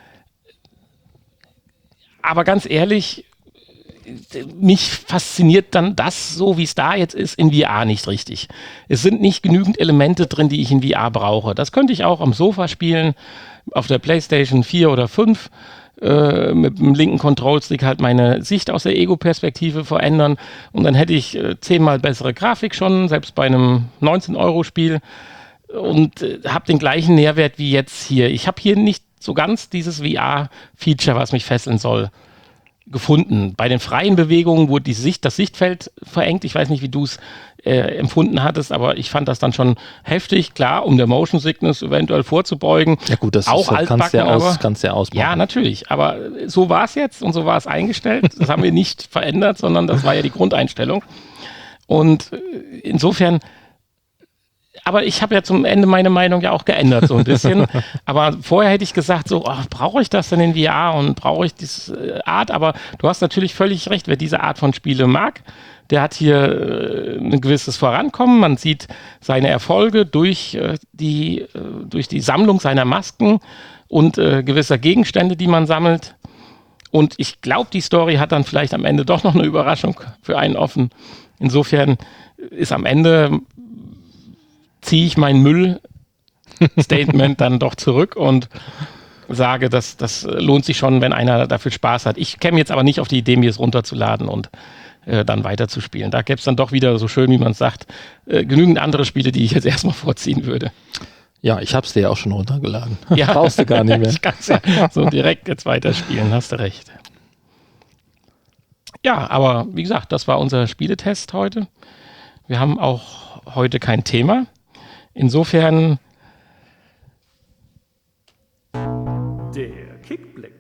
Aber ganz ehrlich, mich fasziniert dann das, so wie es da jetzt ist, in VR nicht richtig. Es sind nicht genügend Elemente drin, die ich in VR brauche. Das könnte ich auch am Sofa spielen, auf der PlayStation 4 oder 5, mit dem linken Control-Stick halt meine Sicht aus der Ego-Perspektive verändern und dann hätte ich 10-mal bessere Grafik schon, selbst bei einem 19-Euro-Spiel und habe den gleichen Nährwert wie jetzt hier. Ich habe hier nicht so ganz dieses VR-Feature, was mich fesseln soll, gefunden. Bei den freien Bewegungen wurde das Sichtfeld verengt. Ich weiß nicht, wie du es empfunden hattest, aber ich fand das dann schon heftig. Klar, um der Motion Sickness eventuell vorzubeugen. Ja gut, das auch ist, kannst du ja ausmachen. Ja, natürlich. Aber so war es jetzt und so war es eingestellt. Das haben wir nicht verändert, sondern das war ja die Grundeinstellung. Und insofern, aber ich habe ja zum Ende meine Meinung ja auch geändert, so ein bisschen. Aber vorher hätte ich gesagt, so, brauche ich das denn in VR und brauche ich diese Art? Aber du hast natürlich völlig recht, wer diese Art von Spiele mag, der hat hier ein gewisses Vorankommen. Man sieht seine Erfolge durch die Sammlung seiner Masken und gewisser Gegenstände, die man sammelt. Und ich glaube, die Story hat dann vielleicht am Ende doch noch eine Überraschung für einen offen. Insofern ist am Ende, ziehe ich mein Müll-Statement dann doch zurück und sage, das lohnt sich schon, wenn einer dafür Spaß hat. Ich käme jetzt aber nicht auf die Idee, mir es runterzuladen und dann weiterzuspielen. Da gäbe es dann doch wieder, so schön wie man es sagt, genügend andere Spiele, die ich jetzt erstmal vorziehen würde. Ja, ich habe es dir ja auch schon runtergeladen. Ja. Brauchst du gar nicht mehr. Ich kann es ja so direkt jetzt weiterspielen, hast du recht. Ja, aber wie gesagt, das war unser Spieletest heute. Wir haben auch heute kein Thema. Insofern der Kickblick.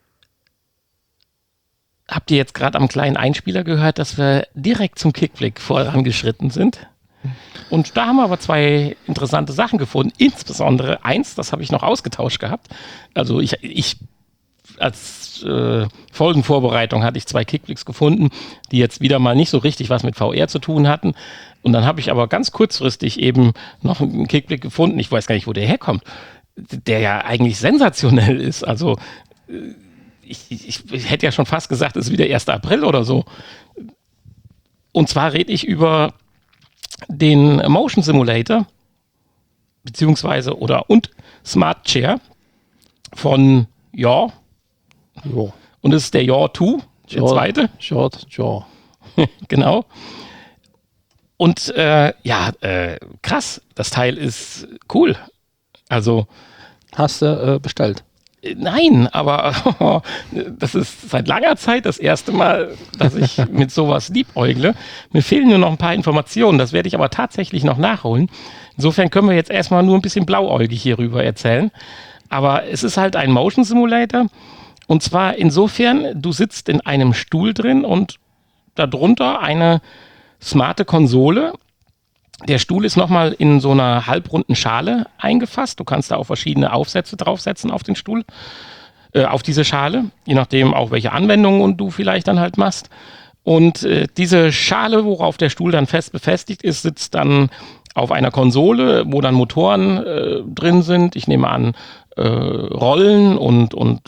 Habt ihr jetzt gerade am kleinen Einspieler gehört, dass wir direkt zum Kickblick vorangeschritten sind? Und da haben wir aber 2 interessante Sachen gefunden. Insbesondere eins, das habe ich noch ausgetauscht gehabt. Also ich als Folgenvorbereitung hatte ich 2 Kickblicks gefunden, die jetzt wieder mal nicht so richtig was mit VR zu tun hatten. Und dann habe ich aber ganz kurzfristig eben noch einen Kickblick gefunden. Ich weiß gar nicht, wo der herkommt. Der ja eigentlich sensationell ist. Also ich hätte ja schon fast gesagt, es ist wieder 1. April oder so. Und zwar rede ich über den Motion Simulator beziehungsweise und Smart Chair von Yaw. Jo. Und es ist der Yaw 2, der zweite. Short Jaw. Genau. Und krass, das Teil ist cool. Also Hast du bestellt? Nein, aber das ist seit langer Zeit das erste Mal, dass ich mit sowas liebäugle. Mir fehlen nur noch ein paar Informationen, das werde ich aber tatsächlich noch nachholen. Insofern können wir jetzt erstmal nur ein bisschen blauäugig hierüber erzählen. Aber es ist halt ein Motion Simulator und zwar insofern, du sitzt in einem Stuhl drin und darunter eine smarte Konsole. Der Stuhl ist nochmal in so einer halbrunden Schale eingefasst. Du kannst da auch verschiedene Aufsätze draufsetzen auf den Stuhl, auf diese Schale, je nachdem auch welche Anwendungen du vielleicht dann halt machst. Und diese Schale, worauf der Stuhl dann fest befestigt ist, sitzt dann auf einer Konsole, wo dann Motoren drin sind. Ich nehme an, Rollen und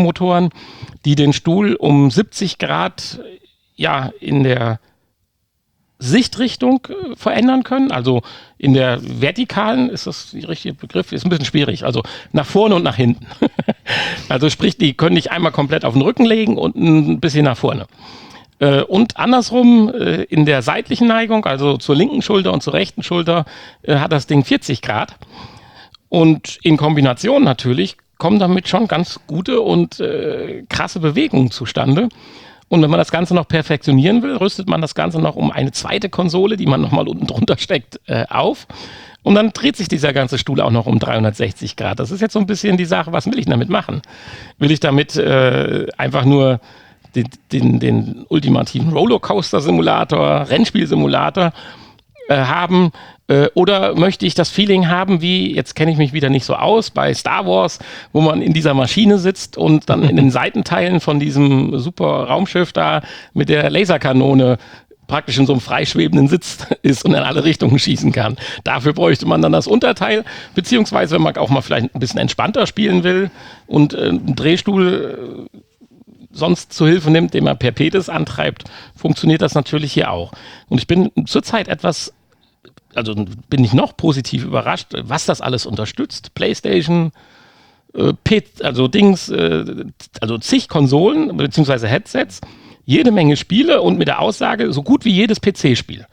Elektromotoren, die den Stuhl um 70 Grad in der Sichtrichtung verändern können. Also in der vertikalen, ist das der richtige Begriff, ist ein bisschen schwierig. Also nach vorne und nach hinten. Also sprich, die können dich einmal komplett auf den Rücken legen und ein bisschen nach vorne. Und andersrum, in der seitlichen Neigung, also zur linken Schulter und zur rechten Schulter, hat das Ding 40 Grad. Und in Kombination natürlich kommen damit schon ganz gute und krasse Bewegungen zustande. Und wenn man das Ganze noch perfektionieren will, rüstet man das Ganze noch um eine zweite Konsole, die man nochmal unten drunter steckt, auf. Und dann dreht sich dieser ganze Stuhl auch noch um 360 Grad. Das ist jetzt so ein bisschen die Sache, was will ich damit machen? Will ich damit einfach nur den ultimativen Rollercoaster-Simulator, Rennspiel-Simulator haben? Oder möchte ich das Feeling haben, wie, jetzt kenne ich mich wieder nicht so aus, bei Star Wars, wo man in dieser Maschine sitzt und dann in den Seitenteilen von diesem super Raumschiff da mit der Laserkanone praktisch in so einem freischwebenden Sitz ist und in alle Richtungen schießen kann. Dafür bräuchte man dann das Unterteil, beziehungsweise wenn man auch mal vielleicht ein bisschen entspannter spielen will und einen Drehstuhl sonst zu Hilfe nimmt, den man per Pedis antreibt, funktioniert das natürlich hier auch. Und ich bin zurzeit bin ich noch positiv überrascht, was das alles unterstützt. PlayStation, also zig Konsolen bzw. Headsets, jede Menge Spiele und mit der Aussage, so gut wie jedes PC-Spiel.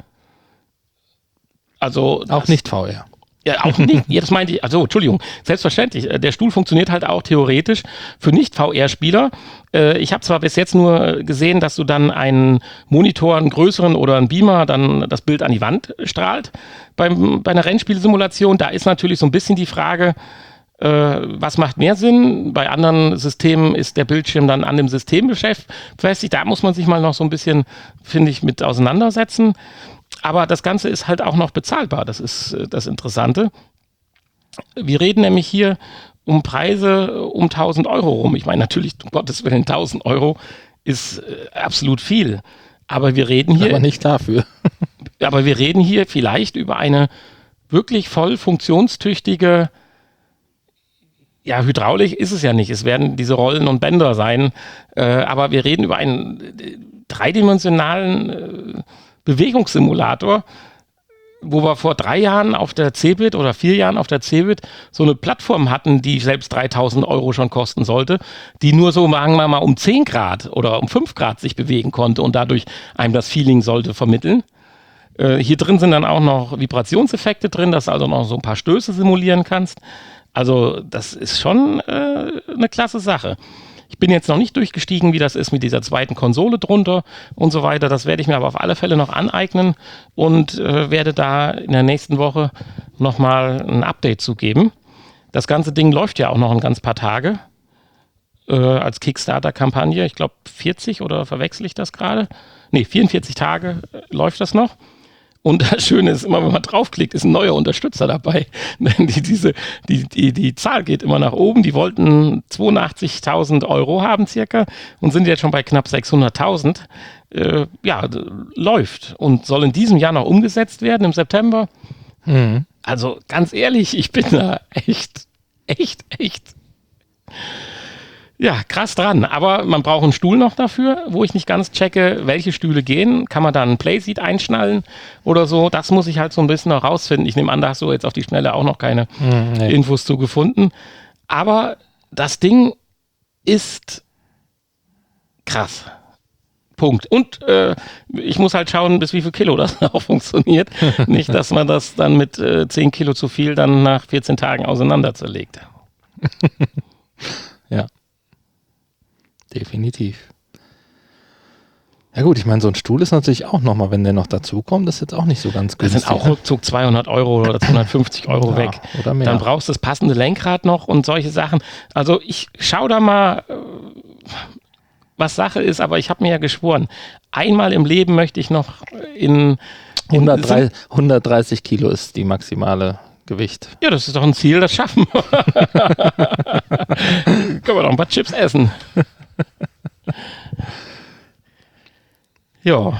Also auch nicht VR. Ja, auch nicht. Ja, das meinte ich. Also, Entschuldigung. Selbstverständlich. Der Stuhl funktioniert halt auch theoretisch für Nicht-VR-Spieler. Ich habe zwar bis jetzt nur gesehen, dass du dann einen Monitor, einen größeren oder einen Beamer, dann das Bild an die Wand strahlt bei einer Rennspielsimulation. Da ist natürlich so ein bisschen die Frage, was macht mehr Sinn? Bei anderen Systemen ist der Bildschirm dann an dem System befestigt. Da muss man sich mal noch so ein bisschen, finde ich, mit auseinandersetzen. Aber das Ganze ist halt auch noch bezahlbar. Das ist das Interessante. Wir reden nämlich hier um Preise um 1.000 Euro rum. Ich meine, natürlich, um Gottes Willen, 1.000 Euro ist absolut viel. Aber wir reden hier... Aber nicht dafür. Aber wir reden hier vielleicht über eine wirklich voll funktionstüchtige... Ja, Hydraulik ist es ja nicht. Es werden diese Rollen und Bänder sein. Aber wir reden über einen dreidimensionalen... Bewegungssimulator, wo wir vor 3 Jahren auf der CeBIT oder 4 Jahren auf der CeBIT so eine Plattform hatten, die selbst 3.000 Euro schon kosten sollte, die nur so, sagen wir mal, um 10 Grad oder um 5 Grad sich bewegen konnte und dadurch einem das Feeling sollte vermitteln. Hier drin sind dann auch noch Vibrationseffekte drin, dass du also noch so ein paar Stöße simulieren kannst. Also das ist schon eine klasse Sache. Ich bin jetzt noch nicht durchgestiegen, wie das ist mit dieser zweiten Konsole drunter und so weiter. Das werde ich mir aber auf alle Fälle noch aneignen und werde da in der nächsten Woche nochmal ein Update zu geben. Das ganze Ding läuft ja auch noch ein ganz paar Tage als Kickstarter-Kampagne. Ich glaube 40 oder verwechsel ich das gerade? Nee, 44 Tage läuft das noch. Und das Schöne ist immer, wenn man draufklickt, ist ein neuer Unterstützer dabei. Die Zahl geht immer nach oben. Die wollten 82.000 Euro haben circa und sind jetzt schon bei knapp 600.000. Läuft und soll in diesem Jahr noch umgesetzt werden im September. Also ganz ehrlich, ich bin da echt krass dran. Aber man braucht einen Stuhl noch dafür, wo ich nicht ganz checke, welche Stühle gehen. Kann man da einen Playseat einschnallen oder so? Das muss ich halt so ein bisschen noch rausfinden. Ich nehme an, da hast du jetzt auf die Schnelle auch noch keine Infos zu gefunden. Aber das Ding ist krass. Punkt. Und ich muss halt schauen, bis wie viel Kilo das auch funktioniert. Nicht, dass man das dann mit 10 Kilo zu viel dann nach 14 Tagen auseinander zerlegt. Ja. Definitiv. Ja gut, ich meine, so ein Stuhl ist natürlich auch nochmal, wenn der noch dazukommt, das ist jetzt auch nicht so ganz günstig. Das sind auch ruckzuck 200 Euro oder 250 Euro weg. Oder mehr. Dann brauchst du das passende Lenkrad noch und solche Sachen. Also ich schau da mal, was Sache ist, aber ich habe mir ja geschworen, einmal im Leben möchte ich noch in 130 Kilo ist die maximale Gewicht. Ja, das ist doch ein Ziel, das schaffen wir. Können wir doch ein paar Chips essen. Ja.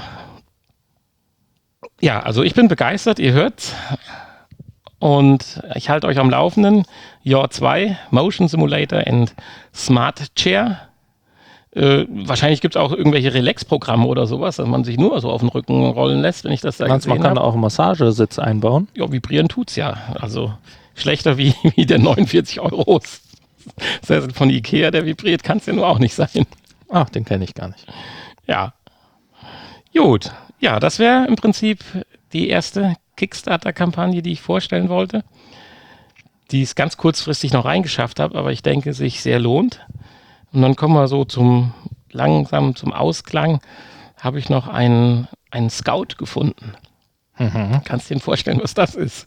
Ja, also ich bin begeistert, ihr hört's. Und ich halte euch am Laufenden. Yaw 2, Motion Simulator and Smart Chair. Wahrscheinlich gibt es auch irgendwelche Relax-Programme oder sowas, dass man sich nur so auf den Rücken rollen lässt, wenn ich das da gesehen habe. Man kann da auch einen Massagesitz einbauen. Ja, vibrieren tut's ja. Also schlechter wie der 49 € Sessel von Ikea, der vibriert, kann es ja nur auch nicht sein. Ach, den kenne ich gar nicht. Ja. Gut. Ja, das wäre im Prinzip die erste Kickstarter-Kampagne, die ich vorstellen wollte, die es ganz kurzfristig noch reingeschafft habe, aber ich denke, sich sehr lohnt. Und dann kommen wir so langsam zum Ausklang, habe ich noch einen Scout gefunden. Kannst du dir vorstellen, was das ist?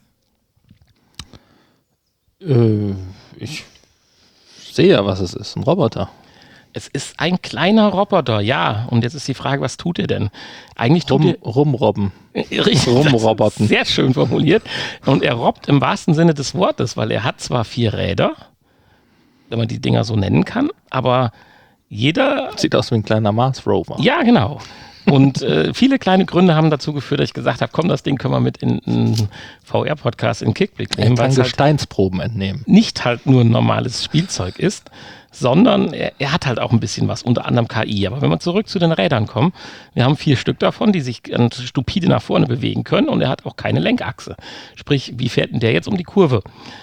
Ich sehe ja, was es ist. Ein Roboter. Es ist ein kleiner Roboter, ja. Und jetzt ist die Frage, was tut er denn? Eigentlich tut er rumrobben. Richtig, Rumroboten. Sehr schön formuliert. Und er robbt im wahrsten Sinne des Wortes, weil er hat zwar 4 Räder, wenn man die Dinger so nennen kann, aber jeder... Sieht aus wie ein kleiner Mars-Rover. Ja, genau. Und viele kleine Gründe haben dazu geführt, dass ich gesagt habe, komm, das Ding können wir mit in einen VR-Podcast in Kickblick nehmen. Er kann Gesteinsproben entnehmen. Nicht halt nur ein normales Spielzeug ist, sondern er hat halt auch ein bisschen was, unter anderem KI. Aber wenn wir zurück zu den Rädern kommen, wir haben 4 Stück davon, die sich stupide nach vorne bewegen können und er hat auch keine Lenkachse. Sprich, wie fährt denn der jetzt um die Kurve?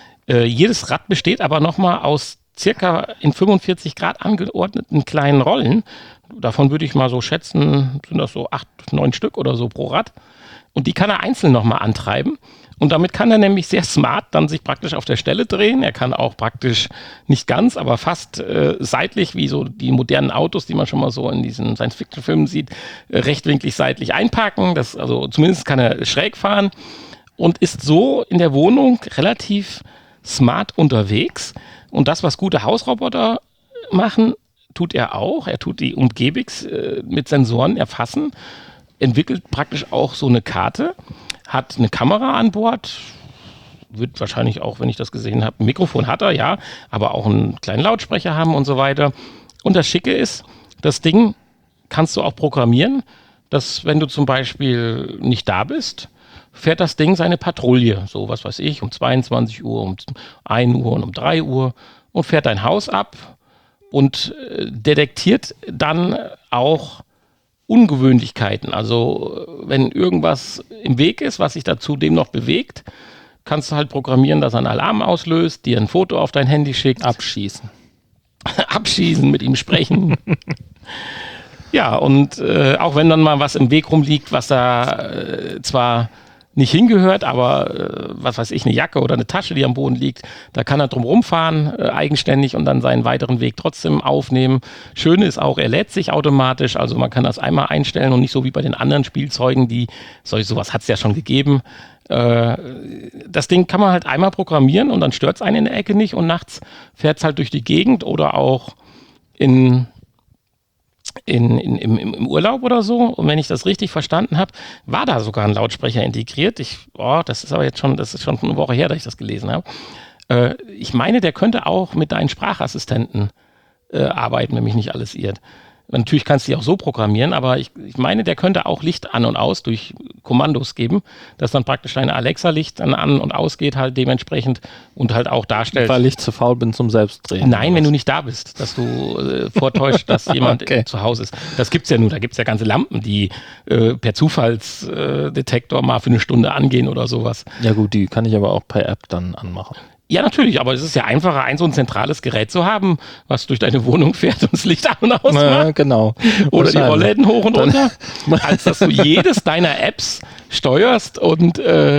Jedes Rad besteht aber nochmal aus circa in 45 Grad angeordneten kleinen Rollen. Davon würde ich mal so schätzen, sind das so 8, 9 Stück oder so pro Rad. Und die kann er einzeln nochmal antreiben. Und damit kann er nämlich sehr smart dann sich praktisch auf der Stelle drehen. Er kann auch praktisch nicht ganz, aber fast seitlich, wie so die modernen Autos, die man schon mal so in diesen Science-Fiction-Filmen sieht, rechtwinklig seitlich einparken. Also zumindest kann er schräg fahren und ist so in der Wohnung relativ smart unterwegs. Und das, was gute Hausroboter machen, tut er auch. Er tut die Umgebung mit Sensoren erfassen, entwickelt praktisch auch so eine Karte, hat eine Kamera an Bord, wird wahrscheinlich auch, wenn ich das gesehen habe, ein Mikrofon hat er, ja, aber auch einen kleinen Lautsprecher haben und so weiter. Und das Schicke ist, das Ding kannst du auch programmieren, dass wenn du zum Beispiel nicht da bist, fährt das Ding seine Patrouille, so was weiß ich, um 22 Uhr, um 1 Uhr und um 3 Uhr und fährt dein Haus ab und detektiert dann auch Ungewöhnlichkeiten. Also wenn irgendwas im Weg ist, was sich dazu dem noch bewegt, kannst du halt programmieren, dass er einen Alarm auslöst, dir ein Foto auf dein Handy schickt. Abschießen. Abschießen, mit ihm sprechen. Ja, und auch wenn dann mal was im Weg rumliegt, was da zwar nicht hingehört, aber was weiß ich, eine Jacke oder eine Tasche, die am Boden liegt, da kann er drum rumfahren, eigenständig und dann seinen weiteren Weg trotzdem aufnehmen. Schöne ist auch, er lädt sich automatisch, also man kann das einmal einstellen und nicht so wie bei den anderen Spielzeugen, sowas hat es ja schon gegeben. Das Ding kann man halt einmal programmieren und dann stört es einen in der Ecke nicht und nachts fährt es halt durch die Gegend oder auch im Urlaub oder so. Und wenn ich das richtig verstanden habe, war da sogar ein Lautsprecher integriert. Das ist schon eine Woche her, dass ich das gelesen habe. Ich meine, der könnte auch mit deinen Sprachassistenten arbeiten, wenn mich nicht alles irrt. Natürlich kannst du die auch so programmieren, aber ich meine, der könnte auch Licht an und aus durch Kommandos geben, dass dann praktisch deine Alexa-Licht dann an und ausgeht halt dementsprechend und halt auch darstellt. Weil ich zu faul bin zum Selbstdrehen. Nein, wenn du nicht da bist, dass du vortäuscht, dass jemand zu Hause ist. Das gibt's ja nur, da gibt's ja ganze Lampen, die per Zufallsdetektor mal für eine Stunde angehen oder sowas. Ja gut, die kann ich aber auch per App dann anmachen. Ja, natürlich, aber es ist ja einfacher, so ein zentrales Gerät zu haben, was durch deine Wohnung fährt und das Licht an und aus macht. Ja, genau. Oder die Rollläden hoch und runter, als dass du jedes deiner Apps steuerst und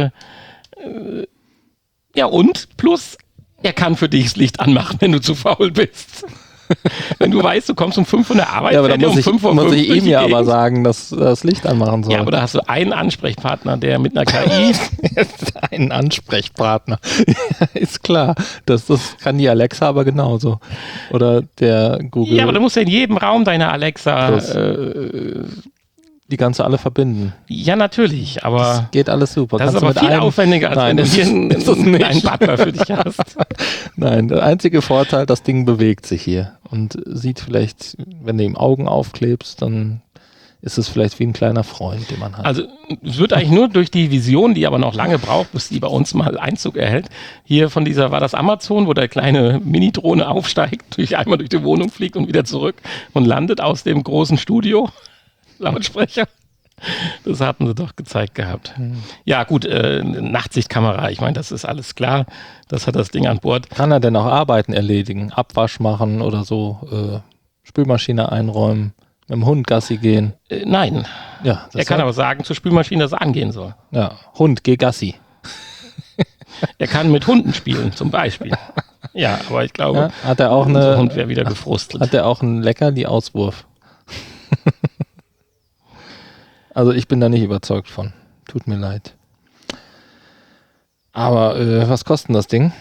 und plus, er kann für dich das Licht anmachen, wenn du zu faul bist. Wenn du weißt, du kommst um 5 von der Arbeit, ja, aber dann um 5 Uhr muss ich ihm ja aber sagen, dass das Licht anmachen soll. Ja, aber da hast du einen Ansprechpartner, der mit einer KI... Einen Ansprechpartner. Ist klar. Das kann die Alexa aber genauso. Oder der Google... Ja, aber du musst ja in jedem Raum deine Alexa... die kannst du alle verbinden. Ja, natürlich, aber... Das geht alles super. Das ist aber viel aufwendiger, als wenn du hier einen kleinen Butler für dich hast. Nein, der einzige Vorteil, das Ding bewegt sich hier und sieht vielleicht, wenn du ihm Augen aufklebst, dann ist es vielleicht wie ein kleiner Freund, den man hat. Also es wird eigentlich nur durch die Vision, die aber noch lange braucht, bis die bei uns mal Einzug erhält. Hier von dieser, war das Amazon, wo der kleine Mini-Drohne aufsteigt, einmal durch die Wohnung fliegt und wieder zurück und landet aus dem großen Studio. Lautsprecher. Das hatten sie doch gezeigt gehabt. Ja gut, Nachtsichtkamera, ich meine, das ist alles klar. Das hat das Ding an Bord. Kann er denn auch Arbeiten erledigen? Abwasch machen oder so, Spülmaschine einräumen? Mit dem Hund Gassi gehen? Nein. Ja, er kann aber sagen zur Spülmaschine, dass er angehen soll. Ja, Hund, geh Gassi. Er kann mit Hunden spielen, zum Beispiel. Ja, aber ich glaube, ja, hat er auch unser Hund wäre wieder gefrustet. Hat er auch einen Leckerli-Auswurf? Also ich bin da nicht überzeugt von. Tut mir leid. Aber was kostet denn das Ding?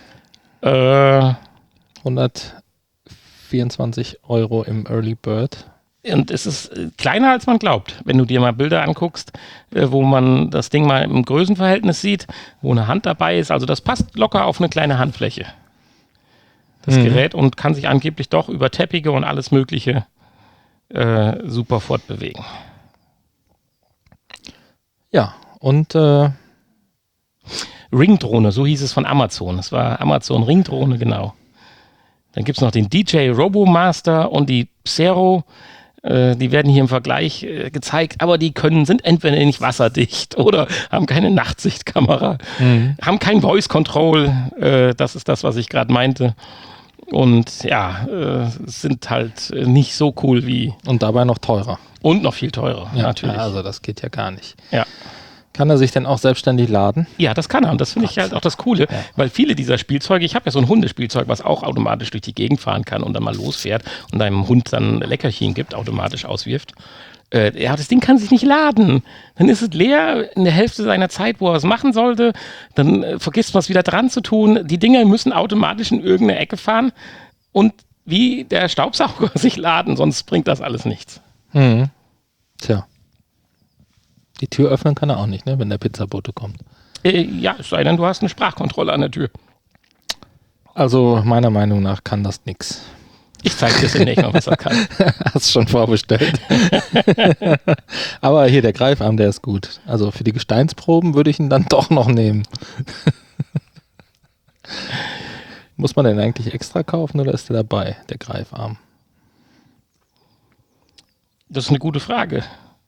124 € im Early Bird. Und es ist kleiner, als man glaubt. Wenn du dir mal Bilder anguckst, wo man das Ding mal im Größenverhältnis sieht, wo eine Hand dabei ist. Also das passt locker auf eine kleine Handfläche. Das Gerät und kann sich angeblich doch über Teppiche und alles Mögliche super fortbewegen. Ja, und Ringdrohne, so hieß es von Amazon. Es war Amazon Ringdrohne, genau. Dann gibt es noch den DJ Robomaster und die Xero. Die werden hier im Vergleich gezeigt, aber die sind entweder nicht wasserdicht oder haben keine Nachtsichtkamera, haben kein Voice Control. Das ist das, was ich gerade meinte. Und ja, sind halt nicht so cool wie... Und dabei noch teurer. Und noch viel teurer, ja, natürlich. Also das geht ja gar nicht. Ja. Kann er sich denn auch selbstständig laden? Ja, das kann er. Und das finde ich halt auch das Coole, weil viele dieser Spielzeuge, ich habe ja so ein Hundespielzeug, was auch automatisch durch die Gegend fahren kann und dann mal losfährt und deinem Hund dann Leckerchen gibt, automatisch auswirft. Ja, das Ding kann sich nicht laden. Dann ist es leer in der Hälfte seiner Zeit, wo er es machen sollte. Dann vergisst man es wieder dran zu tun. Die Dinger müssen automatisch in irgendeine Ecke fahren und wie der Staubsauger sich laden, sonst bringt das alles nichts. Tja. Die Tür öffnen kann er auch nicht, ne, wenn der Pizzabote kommt. Ja, es sei denn, du hast eine Sprachkontrolle an der Tür. Also meiner Meinung nach kann das nix. Ich zeige dir demnächst noch, was er kann. Hast schon vorbestellt. Aber hier der Greifarm, der ist gut. Also für die Gesteinsproben würde ich ihn dann doch noch nehmen. Muss man den eigentlich extra kaufen oder ist der dabei, der Greifarm? Das ist eine gute Frage.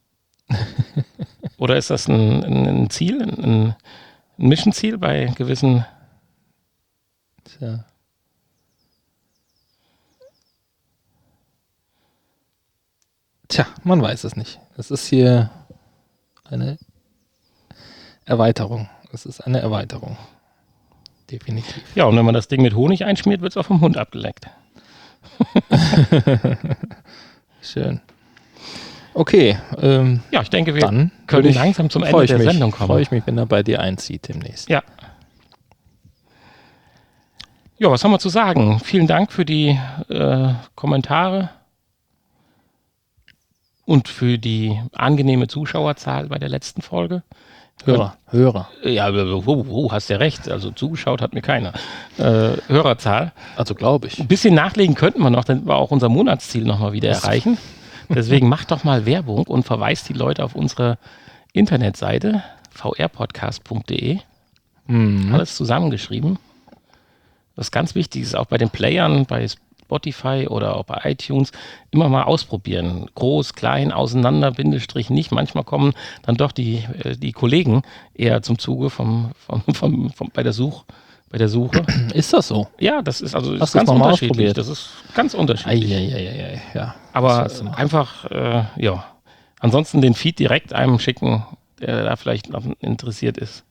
Oder ist das ein Ziel, ein Mission-Ziel bei gewissen... Tja, man weiß es nicht. Es ist hier eine Erweiterung. Es ist eine Erweiterung. Definitiv. Ja, und wenn man das Ding mit Honig einschmiert, wird es auch vom Hund abgeleckt. Schön. Okay. Ja, ich denke, wir dann können langsam zum Ende der Sendung kommen. Freue ich mich, wenn er bei dir einzieht demnächst. Ja. Ja, was haben wir zu sagen? Vielen Dank für die Kommentare und für die angenehme Zuschauerzahl bei der letzten Folge. Hörer. Ja, hast ja recht. Also zugeschaut hat mir keiner. Hörerzahl. Also glaube ich. Ein bisschen nachlegen könnten wir noch, dann wir auch unser Monatsziel nochmal wieder erreichen. Deswegen macht doch mal Werbung und verweist die Leute auf unsere Internetseite vrpodcast.de. Alles zusammengeschrieben. Was ganz wichtig ist, auch bei den Playern, bei Spotify oder auch bei iTunes, immer mal ausprobieren. Groß, klein, auseinander, Bindestrich nicht. Manchmal kommen dann doch die Kollegen eher zum Zuge bei der Suche. Ist das so? Ja, das ist also Hast ganz du das mal unterschiedlich. ausprobiert? Das ist ganz unterschiedlich. Ja. Aber einfach, ja. Ansonsten den Feed direkt einem schicken, der da vielleicht noch interessiert ist.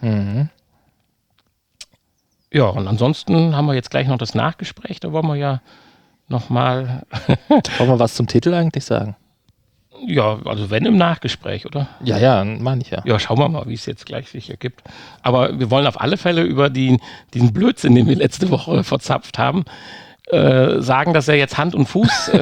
Ja, und ansonsten haben wir jetzt gleich noch das Nachgespräch. Da wollen wir ja nochmal... Wollen wir was zum Titel eigentlich sagen? Ja, also wenn im Nachgespräch, oder? Ja, meine ich ja. Ja, schauen wir mal, wie es jetzt gleich sich ergibt. Aber wir wollen auf alle Fälle über diesen Blödsinn, den wir letzte Woche verzapft haben, sagen, dass er jetzt Hand und Fuß...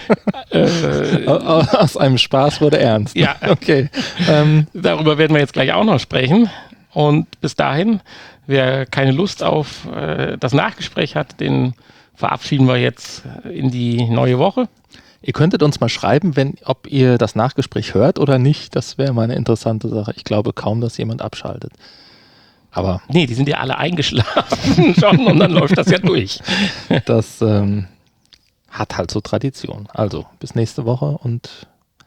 Aus einem Spaß wurde ernst. Ja, okay. Darüber werden wir jetzt gleich auch noch sprechen. Und bis dahin, wer keine Lust auf das Nachgespräch hat, den verabschieden wir jetzt in die neue Woche. Ihr könntet uns mal schreiben, ob ihr das Nachgespräch hört oder nicht. Das wäre mal eine interessante Sache. Ich glaube kaum, dass jemand abschaltet. Aber nee, die sind ja alle eingeschlafen schon und dann läuft das ja durch. Das hat halt so Tradition. Also bis nächste Woche und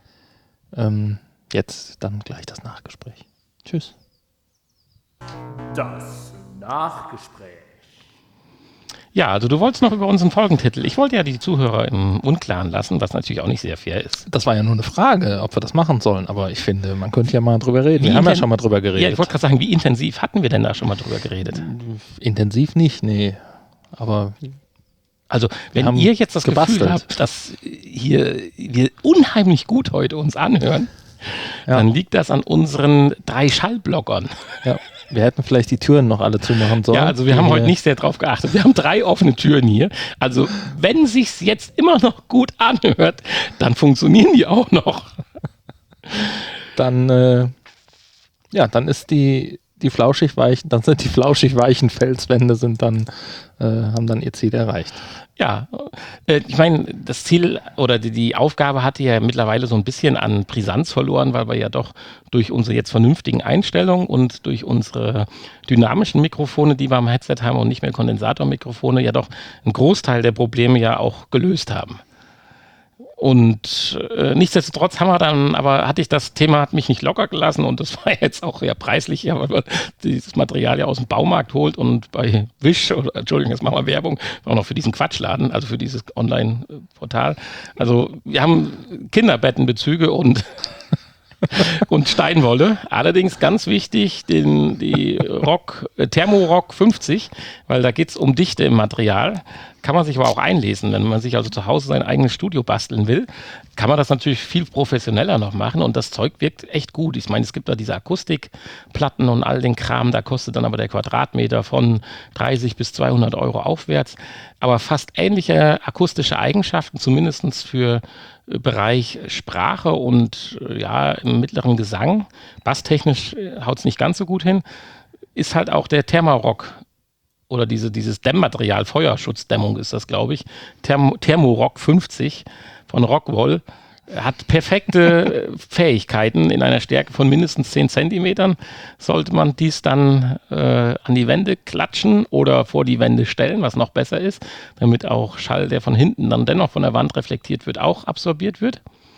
jetzt dann gleich das Nachgespräch. Tschüss. Das Nachgespräch. Ja, also du wolltest noch über unseren Folgentitel. Ich wollte ja die Zuhörer im Unklaren lassen, was natürlich auch nicht sehr fair ist. Das war ja nur eine Frage, ob wir das machen sollen. Aber ich finde, man könnte ja mal drüber reden. Wir haben ja schon mal drüber geredet. Ja, ich wollte gerade sagen, wie intensiv hatten wir denn da schon mal drüber geredet? Intensiv nicht, nee. Aber also, wenn ihr jetzt das Gefühl habt, dass hier wir unheimlich gut heute uns anhören, dann liegt das an unseren 3 Schallblockern. Ja, wir hätten vielleicht die Türen noch alle zumachen sollen. Ja, also wir haben heute nicht sehr drauf geachtet. Wir haben 3 offene Türen hier. Also, wenn sich's jetzt immer noch gut anhört, dann funktionieren die auch noch. Dann, dann ist die flauschig weichen, dann sind die flauschig weichen Felswände haben dann ihr Ziel erreicht. Ja, ich meine, das Ziel oder die Aufgabe hatte ja mittlerweile so ein bisschen an Brisanz verloren, weil wir ja doch durch unsere jetzt vernünftigen Einstellungen und durch unsere dynamischen Mikrofone, die wir am Headset haben und nicht mehr Kondensatormikrofone, ja doch einen Großteil der Probleme ja auch gelöst haben. Und nichtsdestotrotz hatte ich das Thema, hat mich nicht locker gelassen und das war jetzt auch ja preislich, weil man dieses Material ja aus dem Baumarkt holt und bei Wish, Entschuldigung, jetzt machen wir Werbung, auch noch für diesen Quatschladen, also für dieses Online-Portal. Also wir haben Kinderbettenbezüge und Steinwolle. Allerdings ganz wichtig, die Thermorock 50, weil da geht es um Dichte im Material. Kann man sich aber auch einlesen. Wenn man sich also zu Hause sein eigenes Studio basteln will, kann man das natürlich viel professioneller noch machen und das Zeug wirkt echt gut. Ich meine, es gibt da diese Akustikplatten und all den Kram, da kostet dann aber der Quadratmeter von 30 bis 200 Euro aufwärts. Aber fast ähnliche akustische Eigenschaften, zumindest für Bereich Sprache und im mittleren Gesang, basstechnisch haut es nicht ganz so gut hin, ist halt auch der Thermorock oder dieses Dämmmaterial, Feuerschutzdämmung ist das, glaube ich, Thermorock 50 von Rockwool, hat perfekte Fähigkeiten in einer Stärke von mindestens 10 Zentimetern. Sollte man dies dann an die Wände klatschen oder vor die Wände stellen, was noch besser ist, damit auch Schall, der von hinten dann dennoch von der Wand reflektiert wird, auch absorbiert wird.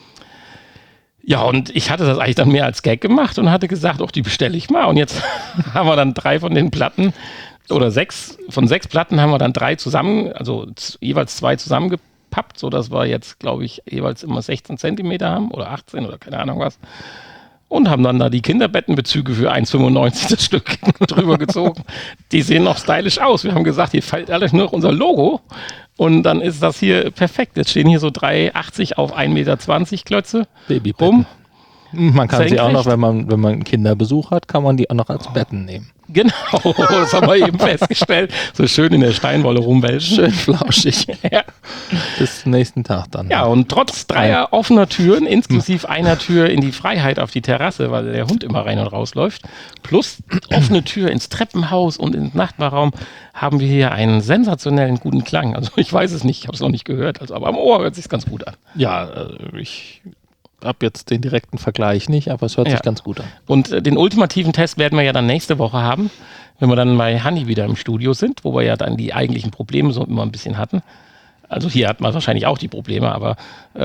Ja, und ich hatte das eigentlich dann mehr als Gag gemacht und hatte gesagt, die bestelle ich mal. Und jetzt haben wir dann 3 von den Platten oder 6, von 6 Platten haben wir dann 3 zusammen, also jeweils 2 zusammengepappt, sodass wir jetzt, glaube ich, jeweils immer 16 Zentimeter haben oder 18 oder keine Ahnung was. Und haben dann da die Kinderbettenbezüge für 1,95 das Stück drüber gezogen. Die sehen noch stylisch aus. Wir haben gesagt, hier fällt alles nur noch unser Logo. Und dann ist das hier perfekt. Jetzt stehen hier so 3,80 auf 1,20 Meter Klötze rum. Man kann sie auch noch, wenn man Kinderbesuch hat, kann man die auch noch als Betten nehmen. Genau, das haben wir eben festgestellt. So schön in der Steinwolle rumwälzen. Schön flauschig. Ja. Bis zum nächsten Tag dann. Ja, und trotz 3 offener Türen, inklusive einer Tür in die Freiheit auf die Terrasse, weil der Hund immer rein und raus läuft, plus offene Tür ins Treppenhaus und ins Nachbarraum, haben wir hier einen sensationellen guten Klang. Also ich weiß es nicht, ich habe es noch nicht gehört, aber am Ohr hört es sich ganz gut an. Ja, ich habe jetzt den direkten Vergleich nicht, aber es hört sich ganz gut an. Und den ultimativen Test werden wir ja dann nächste Woche haben, wenn wir dann bei Hanni wieder im Studio sind, wo wir ja dann die eigentlichen Probleme so immer ein bisschen hatten. Also hier hat man wahrscheinlich auch die Probleme, aber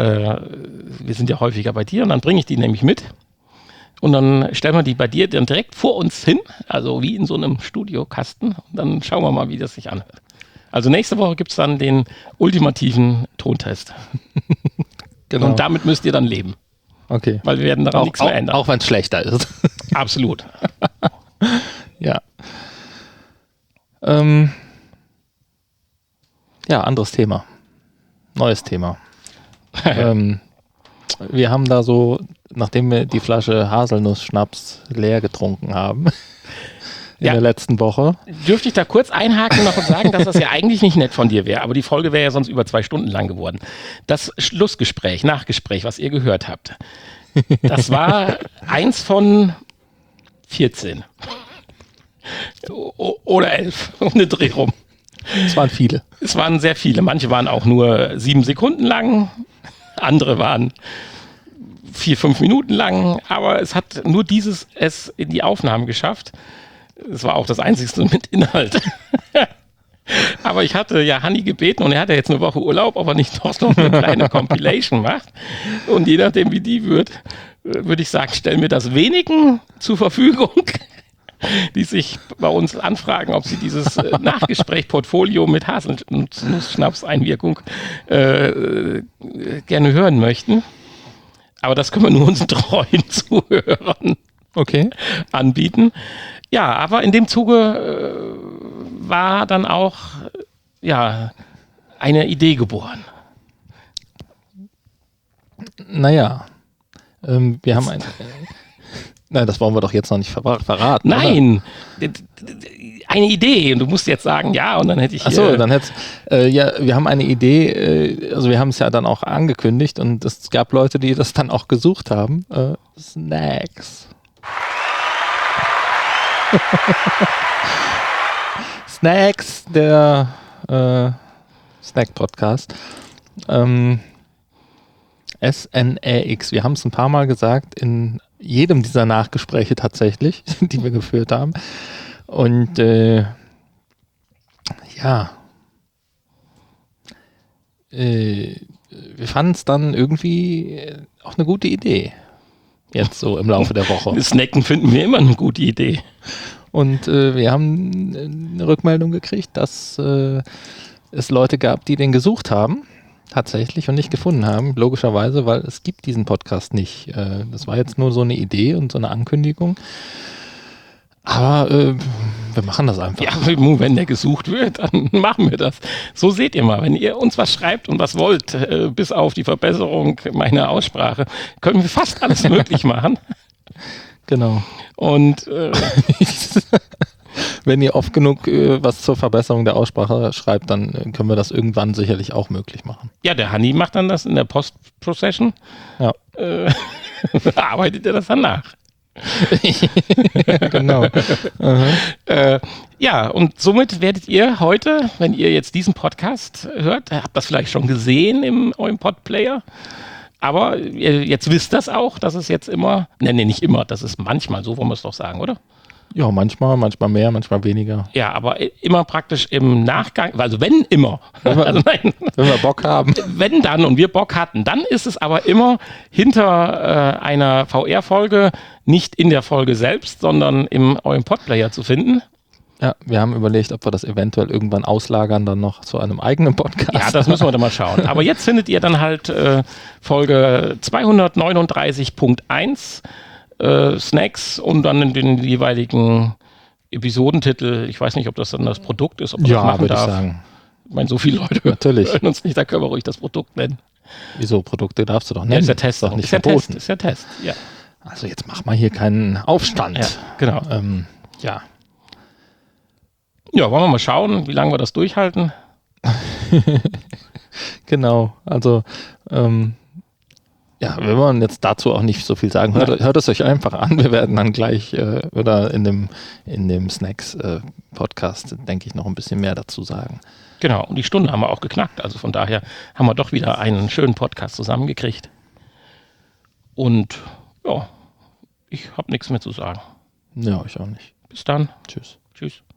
wir sind ja häufiger bei dir und dann bringe ich die nämlich mit und dann stellen wir die bei dir dann direkt vor uns hin, also wie in so einem Studiokasten und dann schauen wir mal, wie das sich anhört. Also nächste Woche gibt es dann den ultimativen Tontest. Genau. Und damit müsst ihr dann leben. Okay. Weil wir werden daran nichts mehr ändern. Auch wenn es schlechter ist. Absolut. Ja. Anderes Thema. Neues Thema. Wir haben da so, nachdem wir die Flasche Haselnuss-Schnaps leer getrunken haben, in der letzten Woche. Dürfte ich da kurz einhaken noch und sagen, dass das ja eigentlich nicht nett von dir wäre, aber die Folge wäre ja sonst über 2 Stunden lang geworden. Das Schlussgespräch, Nachgespräch, was ihr gehört habt, das war 1 von 14. Oder 11, um den Dreh rum. Es waren viele. Es waren sehr viele. Manche waren auch nur 7 Sekunden lang. Andere waren 4-5 Minuten lang, aber es hat nur dieses es in die Aufnahmen geschafft. Es war auch das Einzigste mit Inhalt. Aber ich hatte ja Hanni gebeten und er hat ja jetzt eine Woche Urlaub, ob er nicht noch eine kleine Compilation macht. Und je nachdem, wie die wird, würde ich sagen, stellen wir das wenigen zur Verfügung, die sich bei uns anfragen, ob sie dieses Nachgespräch-Portfolio mit Haselnuss-Schnaps-Einwirkung gerne hören möchten. Aber das können wir nur unseren treuen Zuhörern anbieten. Ja, aber in dem Zuge war dann auch eine Idee geboren. Naja, wir haben nein, das wollen wir doch jetzt noch nicht verraten. Nein, eine Idee. Und du musst jetzt sagen, ja, und dann hätte ich... Achso, dann hätte wir haben eine Idee, also wir haben es ja dann auch angekündigt und es gab Leute, die das dann auch gesucht haben. Snacks. Snacks, der Snack-Podcast. SNAX. Wir haben es ein paar Mal gesagt in jedem dieser Nachgespräche tatsächlich, die wir geführt haben. Und wir fanden es dann irgendwie auch eine gute Idee. Jetzt so im Laufe der Woche. Snacken finden wir immer eine gute Idee. Und wir haben eine Rückmeldung gekriegt, dass es Leute gab, die den gesucht haben, tatsächlich, und nicht gefunden haben, logischerweise, weil es gibt diesen Podcast nicht. Das war jetzt nur so eine Idee und so eine Ankündigung. Aber wir machen das einfach. Ja, wenn der gesucht wird, dann machen wir das. So seht ihr mal, wenn ihr uns was schreibt und was wollt, bis auf die Verbesserung meiner Aussprache, können wir fast alles möglich machen. Genau. Und wenn ihr oft genug was zur Verbesserung der Aussprache schreibt, dann können wir das irgendwann sicherlich auch möglich machen. Ja, der Hanni macht dann das in der Post-Procession. Ja. Arbeitet er das dann nach. Genau. Ja, und somit werdet ihr heute, wenn ihr jetzt diesen Podcast hört, habt das vielleicht schon gesehen in eurem Podplayer, aber ihr jetzt wisst das auch, dass es jetzt immer, nicht immer, das ist manchmal, so wollen wir es doch sagen, oder? Ja, manchmal mehr, manchmal weniger. Ja, aber immer praktisch im Nachgang, also wenn immer, wenn wir Bock haben. Wenn dann und wir Bock hatten, dann ist es aber immer hinter einer VR-Folge, nicht in der Folge selbst, sondern in eurem Podplayer zu finden. Ja, wir haben überlegt, ob wir das eventuell irgendwann auslagern, dann noch zu einem eigenen Podcast. Ja, das müssen wir dann mal schauen. Aber jetzt findet ihr dann halt Folge 239.1 Snacks und dann in den jeweiligen Episodentitel. Ich weiß nicht, ob das dann das Produkt ist, ob man das machen darf. Ich sagen. Ich meine, so viele Leute hören uns nicht, da können wir ruhig das Produkt nennen. Wieso? Produkte darfst du doch nennen. Ja, ist der Test. Doch nicht verboten. Ist der Test, ja. Also jetzt mach mal hier keinen Aufstand. Ja, genau. Ja, wollen wir mal schauen, wie lange wir das durchhalten? Genau, also wir wollen jetzt dazu auch nicht so viel sagen. Hört es euch einfach an. Wir werden dann gleich oder in dem Snacks-Podcast, denke ich, noch ein bisschen mehr dazu sagen. Genau, und die Stunde haben wir auch geknackt. Also von daher haben wir doch wieder einen schönen Podcast zusammengekriegt. Und ja, ich habe nichts mehr zu sagen. Ja, ich auch nicht. Bis dann. Tschüss. Tschüss.